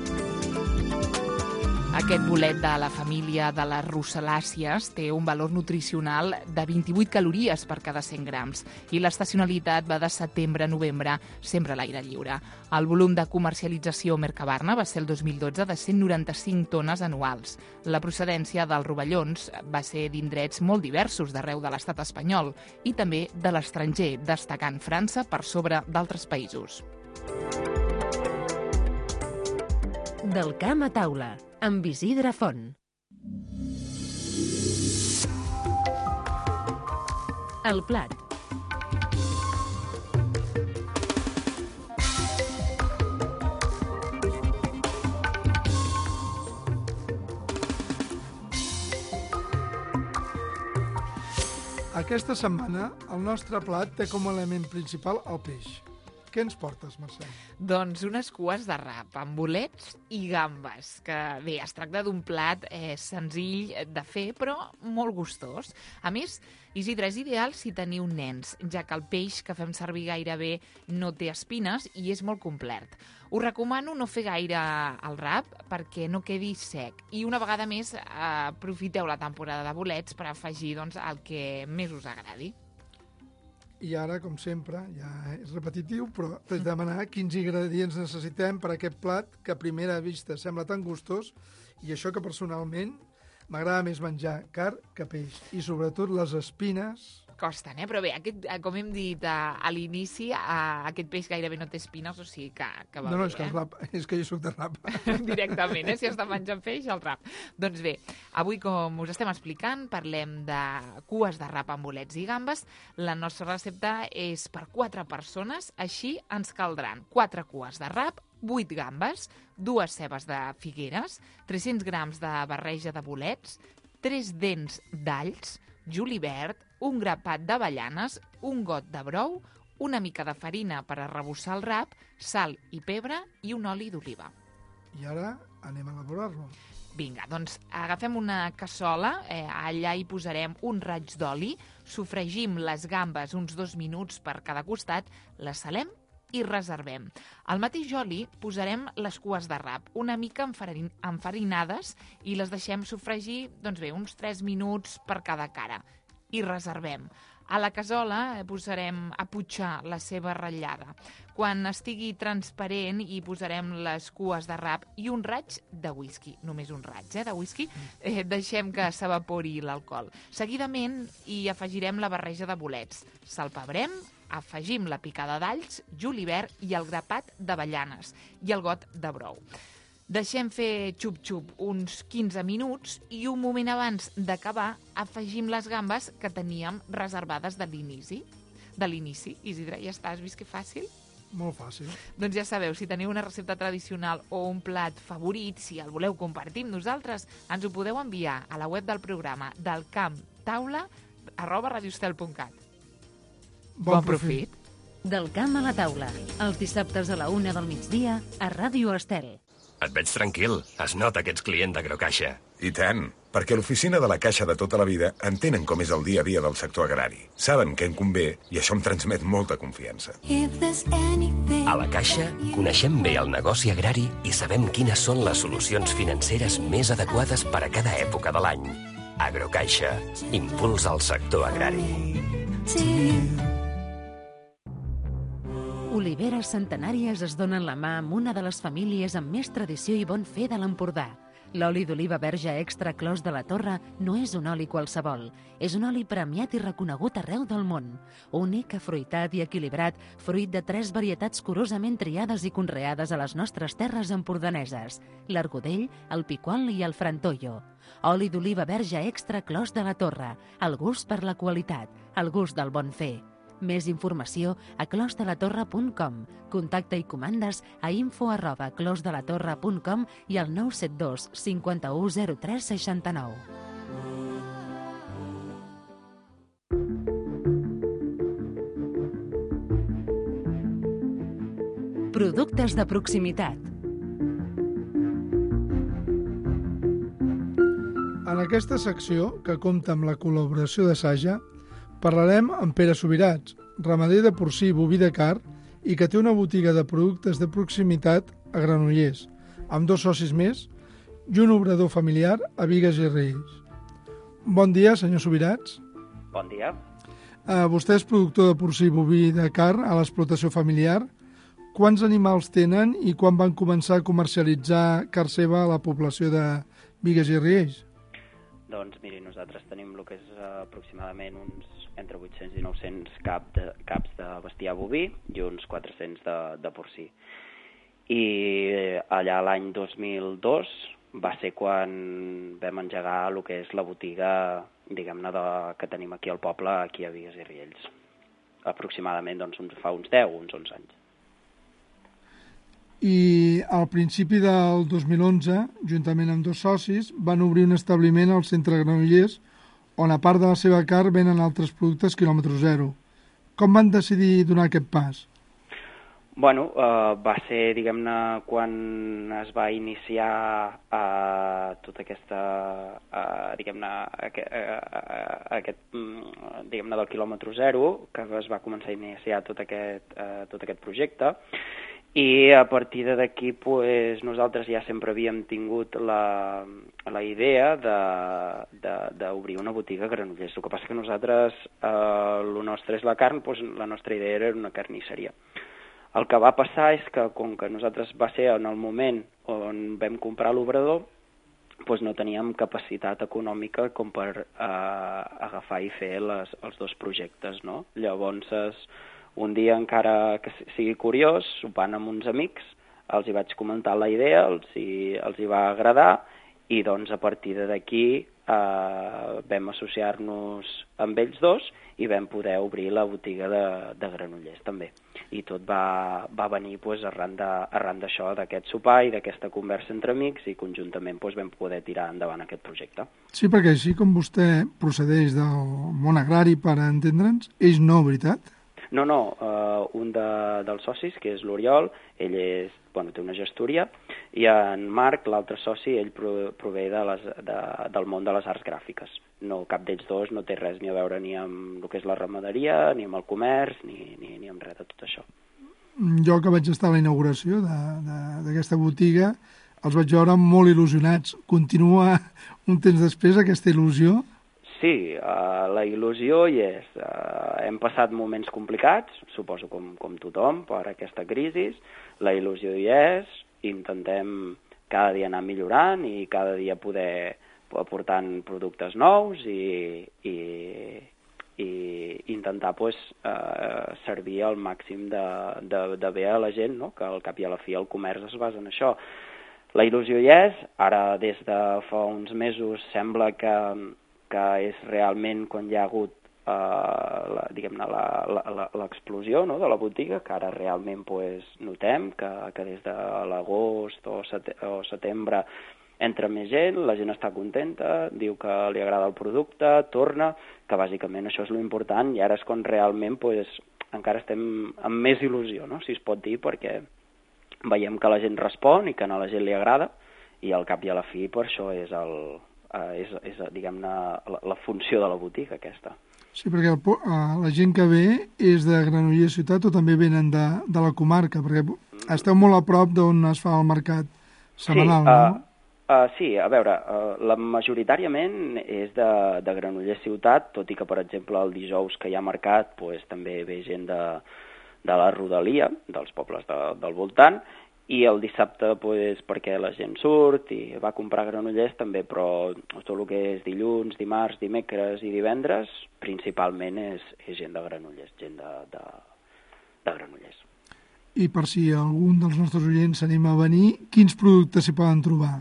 Aquest bolet de la família de les russelàcies té un valor nutricional de vint-i-vuit calories per cada cent grams i l'estacionalitat va de setembre a novembre, sempre a l'aire lliure. El volum de comercialització Mercabarna va ser el dos mil dotze de cent noranta-cinc tones anuals. La procedència dels rovellons va ser d'indrets molt diversos d'arreu de l'estat espanyol i també de l'estranger, destacant França per sobre d'altres països. Del camp a taula, amb Isidre Font. El plat. Aquesta setmana el nostre plat té com a element principal el peix. Què ens portes, Mercè? Doncs unes cues de rap amb bolets i gambes, que bé, es tracta d'un plat eh, senzill de fer, però molt gustós. A més, Isidre, és ideal si teniu nens, ja que el peix que fem servir gairebé no té espines i és molt complet. Us recomano no fer gaire el rap perquè no quedi sec i una vegada més eh, aprofiteu la temporada de bolets per afegir doncs, el que més us agradi. I ara, com sempre, ja és repetitiu, però t'haig de demanar quins ingredients necessitem per a aquest plat que a primera vista sembla tan gustós i això que personalment m'agrada més menjar carn que peix i sobretot les espines. Costen, eh? Però bé, aquest, com hem dit a, a l'inici, a, aquest peix gairebé no té espines, o sigui que, que va no, no, bé, és que eh? el rap, és que jo soc de rap. Directament, eh? Si has de menjar peix, el rap. Doncs bé, avui, com us estem explicant, parlem de cues de rap amb bolets i gambes. La nostra recepta és per quatre persones, així ens caldran quatre cues de rap, vuit gambes, dues cebes de figueres, tres-cents grams de barreja de bolets, tres dents d'alls, julivert, un grapat d'avellanes, un got de brou, una mica de farina per arrebossar el rap, sal i pebre i un oli d'oliva. I ara anem a elaborar-lo. Vinga, doncs agafem una cassola, eh, allà hi posarem un raig d'oli, sofregim les gambes uns dos minuts per cada costat, les salem i reservem. Al mateix oli posarem les cues de rap, una mica enfarin enfarinades, i les deixem sofregir, doncs bé, uns tres minuts per cada cara. I reservem. A la cassola posarem a putxar la seva ratllada. Quan estigui transparent hi posarem les cues de rap i un raig de whisky, només un raig eh, de whisky, eh, deixem que s'evapori l'alcohol. Seguidament hi afegirem la barreja de bolets, salpebrem, afegim la picada d'alls, julivert i el grapat d'avellanes i el got de brou. Deixem fer xup-xup uns quinze minuts i un moment abans d'acabar afegim les gambes que teníem reservades de l'inici. De l'inici, Isidre, ja està, has vist que fàcil? Molt fàcil. Doncs ja sabeu, si teniu una recepta tradicional o un plat favorit, si el voleu compartir amb nosaltres, ens ho podeu enviar a la web del programa del camp taula arroba radiostel punt cat. Bon, bon profit. profit. Del camp a la taula, els dissabtes a la una del migdia a Ràdio Estel. Et veig tranquil. Es nota que ets client d'Agrocaixa. I tant, perquè l'oficina de la Caixa de tota la vida entenen com és el dia a dia del sector agrari. Saben què en convé i això em transmet molta confiança. A la Caixa coneixem bé el negoci agrari i sabem quines són les solucions financeres més adequades per a cada època de l'any. Agrocaixa, impuls al sector agrari. Oliveres centenàries es donen la mà amb una de les famílies amb més tradició i bon fer de l'Empordà. L'oli d'oliva verge extra Clos de la Torre no és un oli qualsevol. És un oli premiat i reconegut arreu del món. Únic, afruitat i equilibrat, fruit de tres varietats curosament triades i conreades a les nostres terres empordaneses: l'argudell, el piquol i el frantollo. Oli d'oliva verge extra Clos de la Torre. El gust per la qualitat, el gust del bon fer. Més informació a clos de la torre punt com. Contacte i comandes a info arroba clos de la torre punt com i al nou set dos cinquanta-u zero tres seixanta-nou. Productes de proximitat. En aquesta secció, que compta amb la col·laboració de Saja, parlarem amb Pere Subirats, ramader de porcí boví de car i que té una botiga de productes de proximitat a Granollers, amb dos socis més i un obrador familiar a Bigues i Riells. Bon dia, senyor Subirats. Bon dia. Uh, vostè és productor de porcí boví de car a l'explotació familiar. Quants animals tenen i quan van començar a comercialitzar car seva a la població de Bigues i Riells? Doncs miri, nosaltres tenim el que és uh, aproximadament uns entre vuit-cents i nou-cents cap de, caps de bestiar boví i uns quatre-cents de, de porcí. I allà l'any dos mil dos va ser quan vam engegar el que és la botiga, diguem-ne, que tenim aquí al poble, aquí a Bigues i Riells. Aproximadament doncs, fa uns deu, uns onze anys. I al principi del dos mil onze, juntament amb dos socis, van obrir un establiment al centre de Granollers on a part de la seva car venen altres productes quilòmetre zero. Com van decidir donar aquest pas? Bueno, eh, va ser, diguem-ne, quan es va iniciar eh, tota aquesta, eh, diguem-ne, aquest, eh, aquest diguem-ne, del quilòmetre zero, que es va començar a iniciar tot aquest, eh, tot aquest projecte. I a partir d'aquí pues, nosaltres ja sempre havíem tingut la, la idea d'obrir una botiga a Granollers. El que passa que nosaltres, eh, el nostre és la carn, pues, la nostra idea era una carnisseria. El que va passar és que, com que nosaltres va ser en el moment on vam comprar l'obrador, pues no teníem capacitat econòmica com per eh, agafar i fer les, els dos projectes, no? Llavors, un dia, encara que sigui curiós, sopant amb uns amics, els hi vaig comentar la idea, els hi, els hi va agradar, i doncs a partir d'aquí eh, vam associar-nos amb ells dos i vam poder obrir la botiga de, de Granollers també. I tot va, va venir pues, arran d'això, d'aquest sopar i d'aquesta conversa entre amics, i conjuntament pues, vam poder tirar endavant aquest projecte. Sí, perquè així com vostè procedeix del món agrari, per entendre'ns, és no, veritat? No, no, uh, un de, dels socis, que és l'Oriol, ell és, bueno, té una gestoria, i en Marc, l'altre soci, ell pro, prové de les, de, del món de les arts gràfiques. No, cap d'ells dos no té res ni a veure ni amb el que és la ramaderia, ni amb el comerç, ni, ni, ni amb res de tot això. Jo que vaig estar a la inauguració d'aquesta botiga, els vaig veure molt il·lusionats. Continua un temps després aquesta il·lusió? Sí, uh, la il·lusió hi és. Uh, hem passat moments complicats, suposo com, com tothom, per aquesta crisi. La il·lusió hi és, intentem cada dia anar millorant i cada dia poder aportant productes nous i, i, i intentar pues, uh, servir al màxim de, de, de bé a la gent, no? Que al cap i a la fi el comerç es basa en això. La il·lusió hi és, ara des de fa uns mesos sembla que que és realment quan hi ha hagut uh, la, diguem-ne l'explosió, no?, de la botiga, que ara realment pues, notem que, que des de l'agost o, set, o setembre entra més gent, la gent està contenta, diu que li agrada el producte, torna, que bàsicament això és l'important, i ara és quan realment pues, encara estem amb més il·lusió, no?, si es pot dir, perquè veiem que la gent respon i que a la gent li agrada, i al cap i a la fi per això és el... Uh, és, és diguem-ne, la, la funció de la botiga, aquesta. Sí, perquè el, uh, la gent que ve és de Granollers ciutat o també venen de, de la comarca? Perquè esteu molt a prop d'on es fa el mercat setmanal, sí, uh, no? Uh, sí, a veure, uh, la, majoritàriament és de, de Granollers ciutat, tot i que, per exemple, el dijous que hi ha mercat pues, també ve gent de, de la rodalia, dels pobles de, del voltant, i el dissabte, pues, perquè la gent surt i va comprar Granollers també, però tot el que és dilluns, dimarts, dimecres i divendres, principalment és, és gent de Granollers, gent de, de, de Granollers. I per si algun dels nostres oients s'anima a venir, quins productes s'hi poden trobar?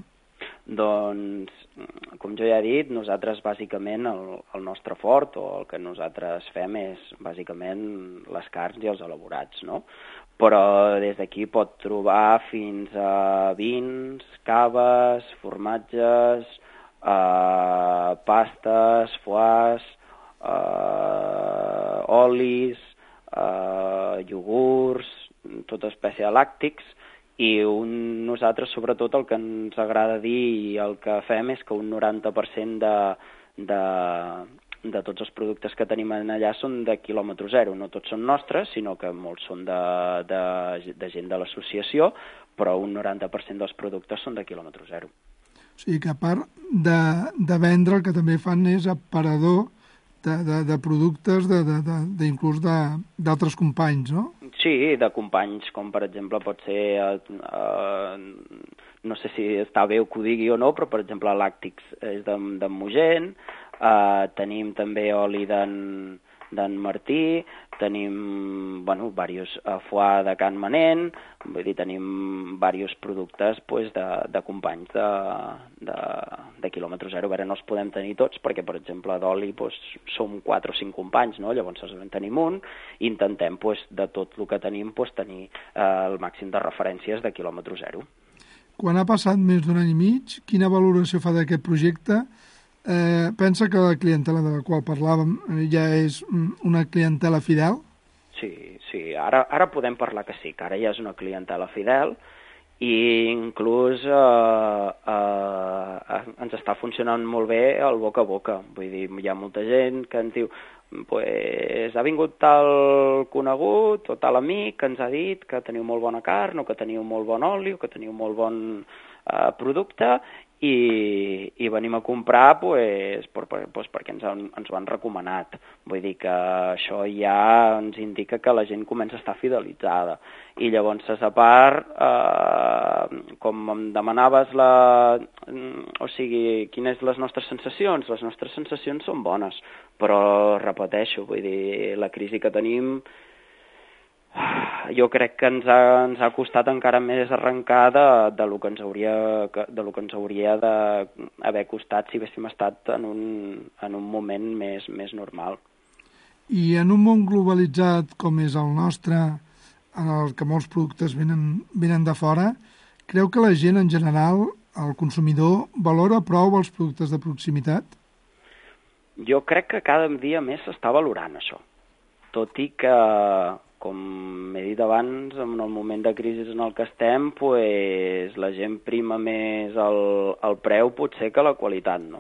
Doncs, com jo ja he dit, nosaltres bàsicament el, el nostre fort o el que nosaltres fem és bàsicament les carns i els elaborats, no? Però des d'aquí pot trobar fins a vins, caves, formatges, eh, pastes, foies, eh, olis, eh, iogurts, tota espècie de làctics, i un, nosaltres sobretot el que ens agrada dir i el que fem és que un noranta per cent de, de, de tots els productes que tenim allà són de quilòmetre zero. No tots són nostres, sinó que molts són de, de, de gent de l'associació, però un noranta per cent dels productes són de quilòmetre zero. O sigui que a part de, de vendre, el que també fan és aparador de, de, de productes de, de, de, de, inclús d'altres companys, no? Sí, de companys, com per exemple pot ser, eh, eh, no sé si està bé que ho digui o no, però per exemple Làctics és d'en Mogent, eh, tenim també oli d'en Martí, tenim, bueno, diversos uh, foie de Can Manent, vull dir, tenim diversos productes pues, de, de companys de, de, de quilòmetre zero. A veure, no els podem tenir tots, perquè, per exemple, d'oli pues, som quatre o cinc companys, no? Llavors en tenim un, i intentem, pues, de tot el que tenim, pues, tenir uh, el màxim de referències de quilòmetre zero. Quan ha passat més d'un any i mig, quina valoració fa d'aquest projecte? Eh, pensa que la clientela de la qual parlàvem ja és una clientela fidel? Sí, sí, ara, ara podem parlar que sí, que ara ja és una clientela fidel i inclús eh, eh, ens està funcionant molt bé el boca a boca. Vull dir, hi ha molta gent que ens diu pues, ha vingut tal conegut o tal amic que ens ha dit que teniu molt bona carn o que teniu molt bon oli o que teniu molt bon eh, producte I, i venim a comprar pues, per, per, pues, perquè ens, han, ens ho han recomanat. Vull dir que això ja ens indica que la gent comença a estar fidelitzada. I llavors, a part, eh, com em demanaves la, o sigui, quines les nostres sensacions, les nostres sensacions són bones, però repeteixo, vull dir, la crisi que tenim jo crec que ens ha, ens ha costat encara més arrencar de, de lo que ens hauria de lo que ens hauria d'haver costat si haguéssim estat en un, en un moment més, més normal. I en un món globalitzat com és el nostre, en el que molts productes venen, venen de fora, creu que la gent en general, el consumidor, valora prou els productes de proximitat? Jo crec que cada dia més s'està valorant això. tot i que, com he dit abans, en el moment de crisi en el que estem, pues, la gent prima més el, el preu potser que la qualitat, no?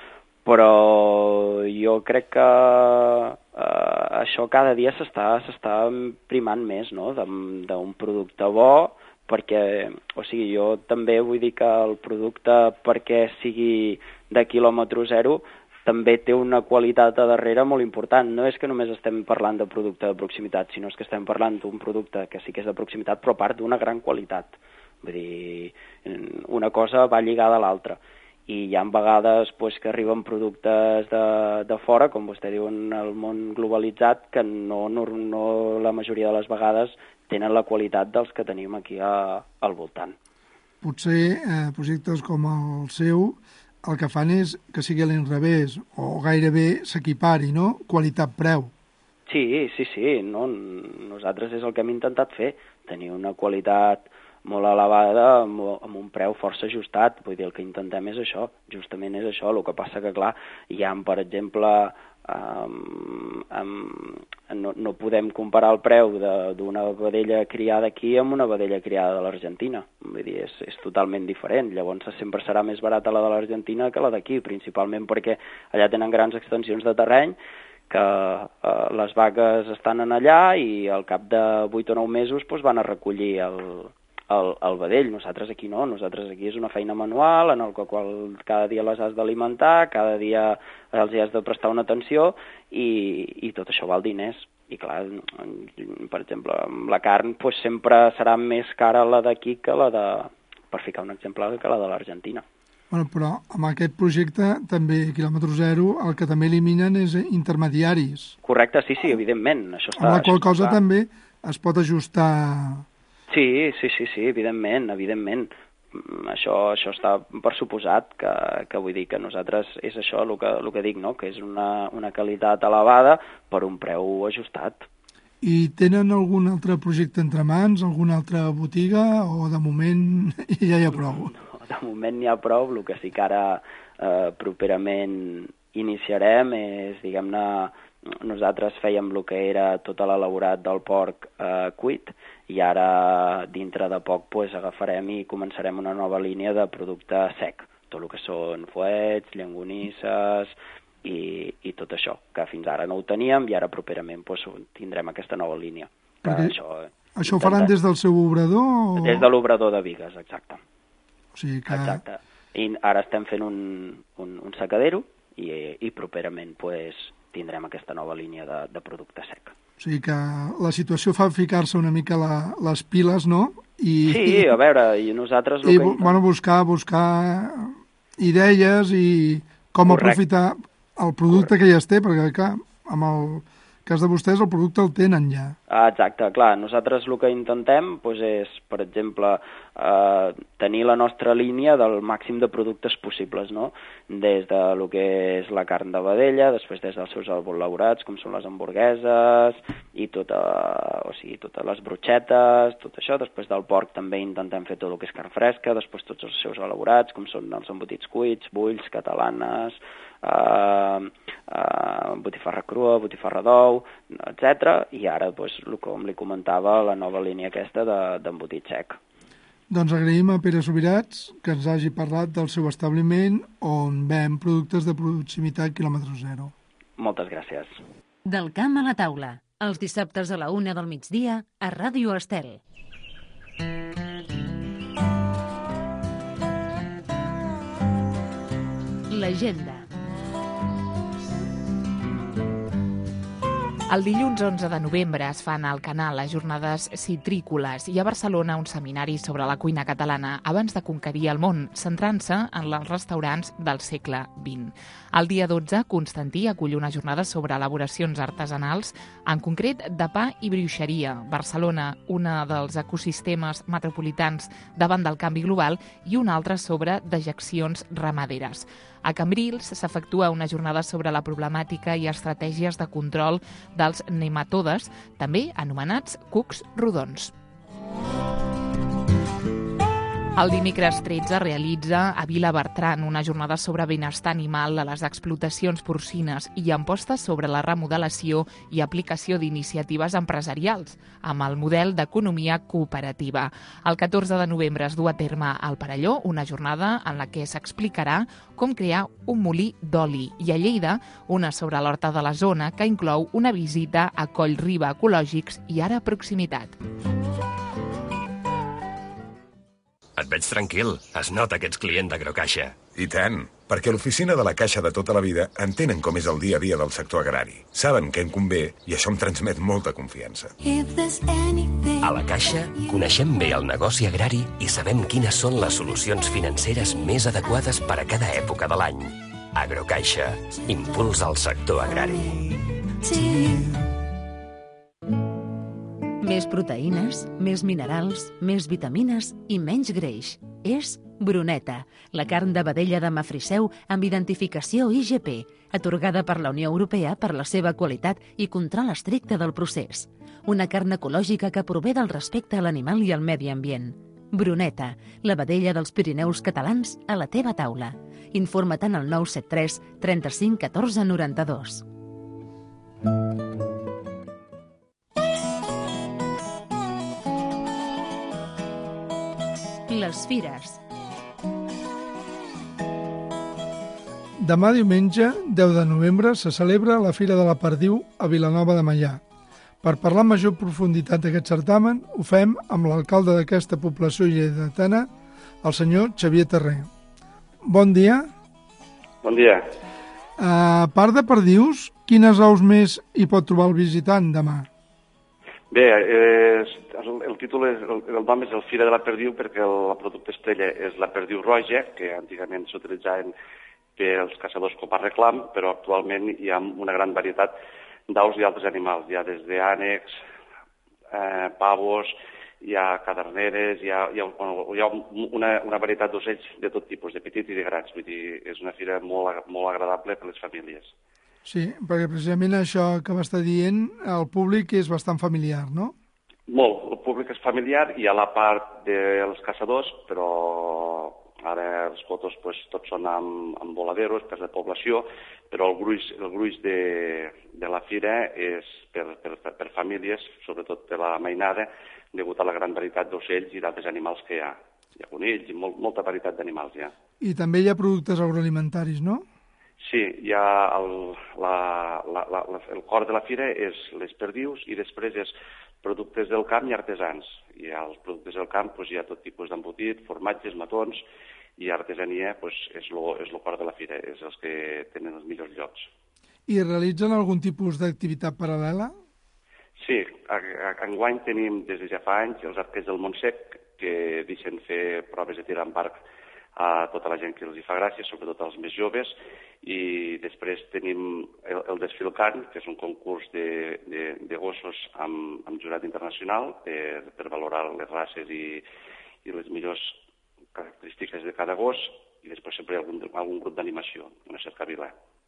Però jo crec que eh, això cada dia s'està s'està primant més, no?, d'un producte bo, perquè, o sigui, jo també vull dir que el producte, perquè sigui de quilòmetre zero, també té una qualitat a darrere molt important. No és que només estem parlant de producte de proximitat, sinó que estem parlant d'un producte que sí que és de proximitat, però a part d'una gran qualitat. Vull dir, una cosa va lligada a l'altra. I hi ha vegades pues, que arriben productes de, de fora, com vostè diu, en el món globalitzat, que no, no, no la majoria de les vegades tenen la qualitat dels que tenim aquí a, al voltant. Potser eh, projectes com el seu el que fan és que sigui a l'inrevés, o gairebé s'equipari, no? Qualitat-preu. Sí, sí, sí. No? Nosaltres és el que hem intentat fer, tenir una qualitat molt elevada amb un preu força ajustat. Vull dir, el que intentem és això, justament és això. El que passa que, clar, hi ha, per exemple, um, um, no, no podem comparar el preu d'una vedella criada aquí amb una vedella criada de l'Argentina. Vull dir, és, és totalment diferent. Llavors sempre serà més barata la de l'Argentina que la d'aquí, principalment perquè allà tenen grans extensions de terreny, que eh, les vaques estan en allà i al cap de vuit o nou mesos doncs, van a recollir el, el, el vedell. Nosaltres aquí no, nosaltres aquí és una feina manual en el qual cada dia les has d'alimentar, cada dia els hi has de prestar una atenció i, i tot això val diners. I clar, per exemple, amb la carn doncs, sempre serà més cara la d'aquí que la de, per ficar un exemple, que la de l'Argentina. Bueno, però amb aquest projecte també, quilòmetre zero, el que també eliminen és intermediaris. Correcte, sí, sí, evidentment. Això està, amb la qual això cosa està... també es pot ajustar... Sí, sí, sí, sí, evidentment, evidentment. Això, això està per suposat, que, que vull dir que nosaltres és això el que, el que dic, no? Que és una, una qualitat elevada per un preu ajustat. I tenen algun altre projecte entre mans, alguna altra botiga, o de moment ja hi ha prou? No, de moment n'hi ha prou. El que sí que ara eh, properament iniciarem és, diguem-ne, nosaltres fèiem el que era tot l'elaborat del porc eh, cuit, i ara dintre de poc pues, agafarem i començarem una nova línia de producte sec, tot el que són fuets, llangonisses i, i tot això, que fins ara no ho teníem i ara properament pues, tindrem aquesta nova línia. Perquè això això ho faran des del seu obrador? O... Des de l'obrador de Bigues, exacte. O sigui que... Exacte. I ara estem fent un, un, un secadero i, i properament pues, tindrem aquesta nova línia de, de producte sec. O sigui que la situació fa ficar-se una mica la, les piles, no? I, sí, a veure, i nosaltres... I, que bueno, buscar, buscar idees i com Correcte. Aprofitar el producte Correcte. Que ja es té, perquè, clar, amb el cas de vostès el producte el tenen ja. Ah, exacte, clar. Nosaltres el que intentem doncs, és, per exemple, eh, tenir la nostra línia del màxim de productes possibles, no? Des de lo que és la carn de vedella, després des dels seus elaborats, com són les hamburgueses, i tota, o sigui, totes les brotxetes, tot això. Després del porc també intentem fer tot el que és carn fresca, després tots els seus elaborats, com són els embotits cuits, bulls, catalanes, Uh, uh, botifarra crua, botifarra d'ou, etcètera. I ara, doncs, com li comentava, la nova línia aquesta d'embotit sec. Doncs agraïm a Pere Subirats que ens hagi parlat del seu establiment on ven productes de proximitat quilòmetre zero. Moltes gràcies. Del camp a la taula, els dissabtes a la una del migdia a Ràdio Estel. L'agenda. El dilluns onze de novembre es fan al Canal les jornades citrícoles i a Barcelona un seminari sobre la cuina catalana abans de conquerir el món, centrant-se en els restaurants del segle vint. El dia dotze, Constantí acull una jornada sobre elaboracions artesanals, en concret de pa i bruixeria. Barcelona, un dels ecosistemes metropolitans davant del canvi global, i una altra sobre dejeccions ramaderes. A Cambrils s'efectua una jornada sobre la problemàtica i estratègies de control dels nematodes, també anomenats cucs rodons. El dimecres tretze realitza a Vila Bertran una jornada sobre benestar animal a les explotacions porcines i ampostes sobre la remodelació i aplicació d'iniciatives empresarials amb el model d'economia cooperativa. El catorze de novembre es du a terme al Perelló una jornada en la que s'explicarà com crear un molí d'oli i a Lleida una sobre l'horta de la zona que inclou una visita a Coll Riba Ecològics i Ara Proximitat. Et veig tranquil. Es nota que ets client d'Agrocaixa. I tant, perquè l'oficina de la Caixa de tota la vida entenen com és el dia a dia del sector agrari. Saben què en convé i això em transmet molta confiança. A la Caixa coneixem bé el negoci agrari i sabem quines són les solucions financeres més adequades per a cada època de l'any. Agrocaixa, impuls al sector agrari. Més proteïnes, més minerals, més vitamines i menys greix. És Bruneta, la carn de vedella de Mafrisseu amb identificació I G P, atorgada per la Unió Europea per la seva qualitat i control estricte del procés. Una carn ecològica que prové del respecte a l'animal i al medi ambient. Bruneta, la vedella dels Pirineus catalans a la teva taula. Informa-te'n al nou set tres trenta-cinc catorze noranta-dos. Les fires. Demà diumenge, deu de novembre, se celebra la Fira de la Perdiu a Vilanova de Meià. Per parlar amb major profunditat d'aquest certamen, ho fem amb l'alcalde d'aquesta població lleidatana, el senyor Xavier Terré. Bon dia. Bon dia. A part de perdius, quines aus més hi pot trobar el visitant demà? Bé, eh, el, el títol és, el, el nom és el Fira de la Perdiu perquè el, el producte estrella és la perdiu roja, que antigament s'utilitzaven pels caçadors com a reclam, però actualment hi ha una gran varietat d'aus i altres animals. Hi ha des d'ànecs, eh, pavos, hi ha caderneres, hi ha, hi ha, hi ha una, una varietat d'ocells de tot tipus, de petits i de grans. Vull dir, és una fira molt, molt agradable per a les famílies. Sí, perquè precisament això que m'està dient, el públic és bastant familiar, no? Molt, el públic és familiar i a la part dels caçadors, però ara els fotos pues, tots són amb, amb voladeros per la població, però el gruix, el gruix de, de la fira és per, per, per famílies, sobretot per la mainada, degut a la gran varietat d'ocells i d'altres animals que hi ha. Hi ha conills i molt, molta varietat d'animals hi ha. I també hi ha productes agroalimentaris, no? Sí, hi ha el, la, la, la, el cor de la fira és les perdius i després és productes del camp i artesans. I als productes del camp pues, hi ha tot tipus d'embotit, formatges, matons, i artesania pues, és el cor de la fira, és els que tenen els millors llocs. I realitzen algun tipus d'activitat paral·lela? Sí, enguany tenim des de ja fa anys els arquers del Montsec que deixen fer proves de tir amb arc a tota la gent que els hi fa gràcia, sobretot als més joves, i després tenim el, el Desfilcant, que és un concurs de, de, de gossos amb, amb jurat internacional per, per valorar les races i, i les millors característiques de cada gos, i després sempre hi ha algun, algun grup d'animació, una cercavila.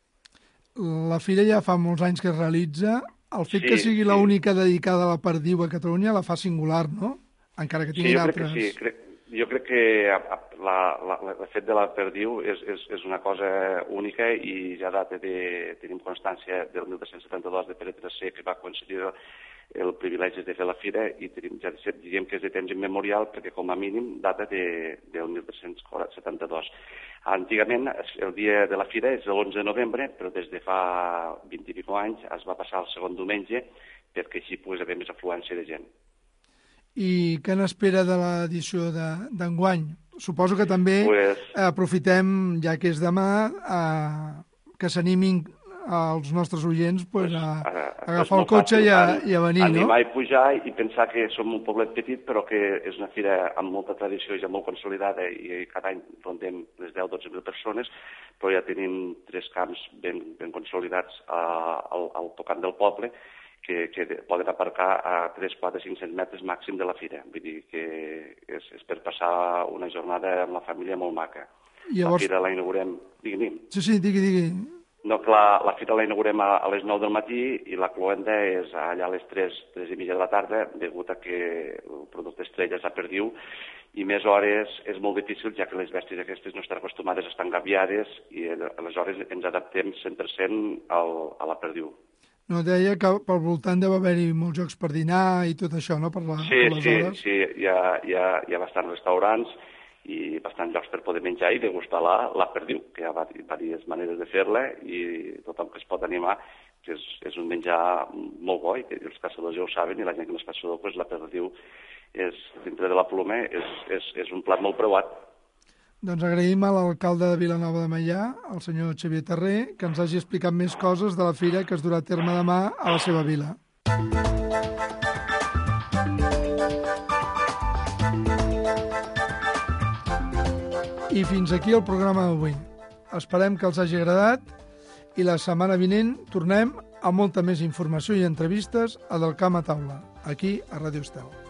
La fira ja fa molts anys que es realitza. El fet sí, que sigui sí. l'única dedicada a la perdiu a Catalunya la fa singular, no? Encara que tinguin sí, jo altres... Crec que sí, crec... Jo crec que la, la, el fet de la perdiu és, és, és una cosa única i ja data de... Tenim constància del mil dos-cents setanta-dos de Pere tercer que va concedir el privilegi de fer la fira i tenim, ja diríem que és de temps immemorial perquè com a mínim data de, del mil tres-cents setanta-dos. Antigament el dia de la fira és l'onze de novembre, però des de fa vint i pico anys es va passar al segon diumenge perquè així pogués haver més afluència de gent. I què n'espera de l'edició d'enguany? Suposo que també pues, aprofitem, ja que és demà, eh, que s'animin els nostres oients pues, a, a agafar el cotxe i a, i a venir, no? Animar i pujar i pensar que som un poblet petit, però que és una fira amb molta tradició i ja molt consolidada i cada any rondem les deu a dotze mil persones, però ja tenim tres camps ben, ben consolidats a, al, al tocant del poble, Que, que poden aparcar a tres, quatre, cinc-cents metres màxim de la fira. Vull dir que és, és per passar una jornada amb la família molt maca. Llavors... La fira la inaugurem... Digui, digui. Sí, sí, digui, digui. No, que la, la fira la inaugurem a, a les nou del matí i la cloenda és allà a les tres, tres i mitja de la tarda, degut a que el producte estrella és a perdiu, i més hores és molt difícil, ja que les bèsties aquestes no estan acostumades, estan gaviades, i aleshores ens adaptem cent per cent al, a la perdiu. No, deia que pel voltant deu haver-hi molts jocs per dinar i tot això, no?, per, la, sí, per les sí, hores. Sí, hi ha, hi, ha, hi ha bastants restaurants i bastants llocs per poder menjar i degustar la, la perdiu, que hi ha diverses maneres de fer-la i tothom que es pot animar, que és, és un menjar molt bo i que els caçadors ja ho saben i la gent que no és caçador, pues, la perdiu és, dintre de la Ploma és, és, és un plat molt preuat. Doncs agraïm a l'alcalde de Vilanova de Meià, el senyor Xavier Terré, que ens hagi explicat més coses de la fira que es durà a terme demà a la seva vila. I fins aquí el programa d'avui. Esperem que els hagi agradat i la setmana vinent tornem amb molta més informació i entrevistes a Del Camp a Taula, aquí a Ràdio Estel.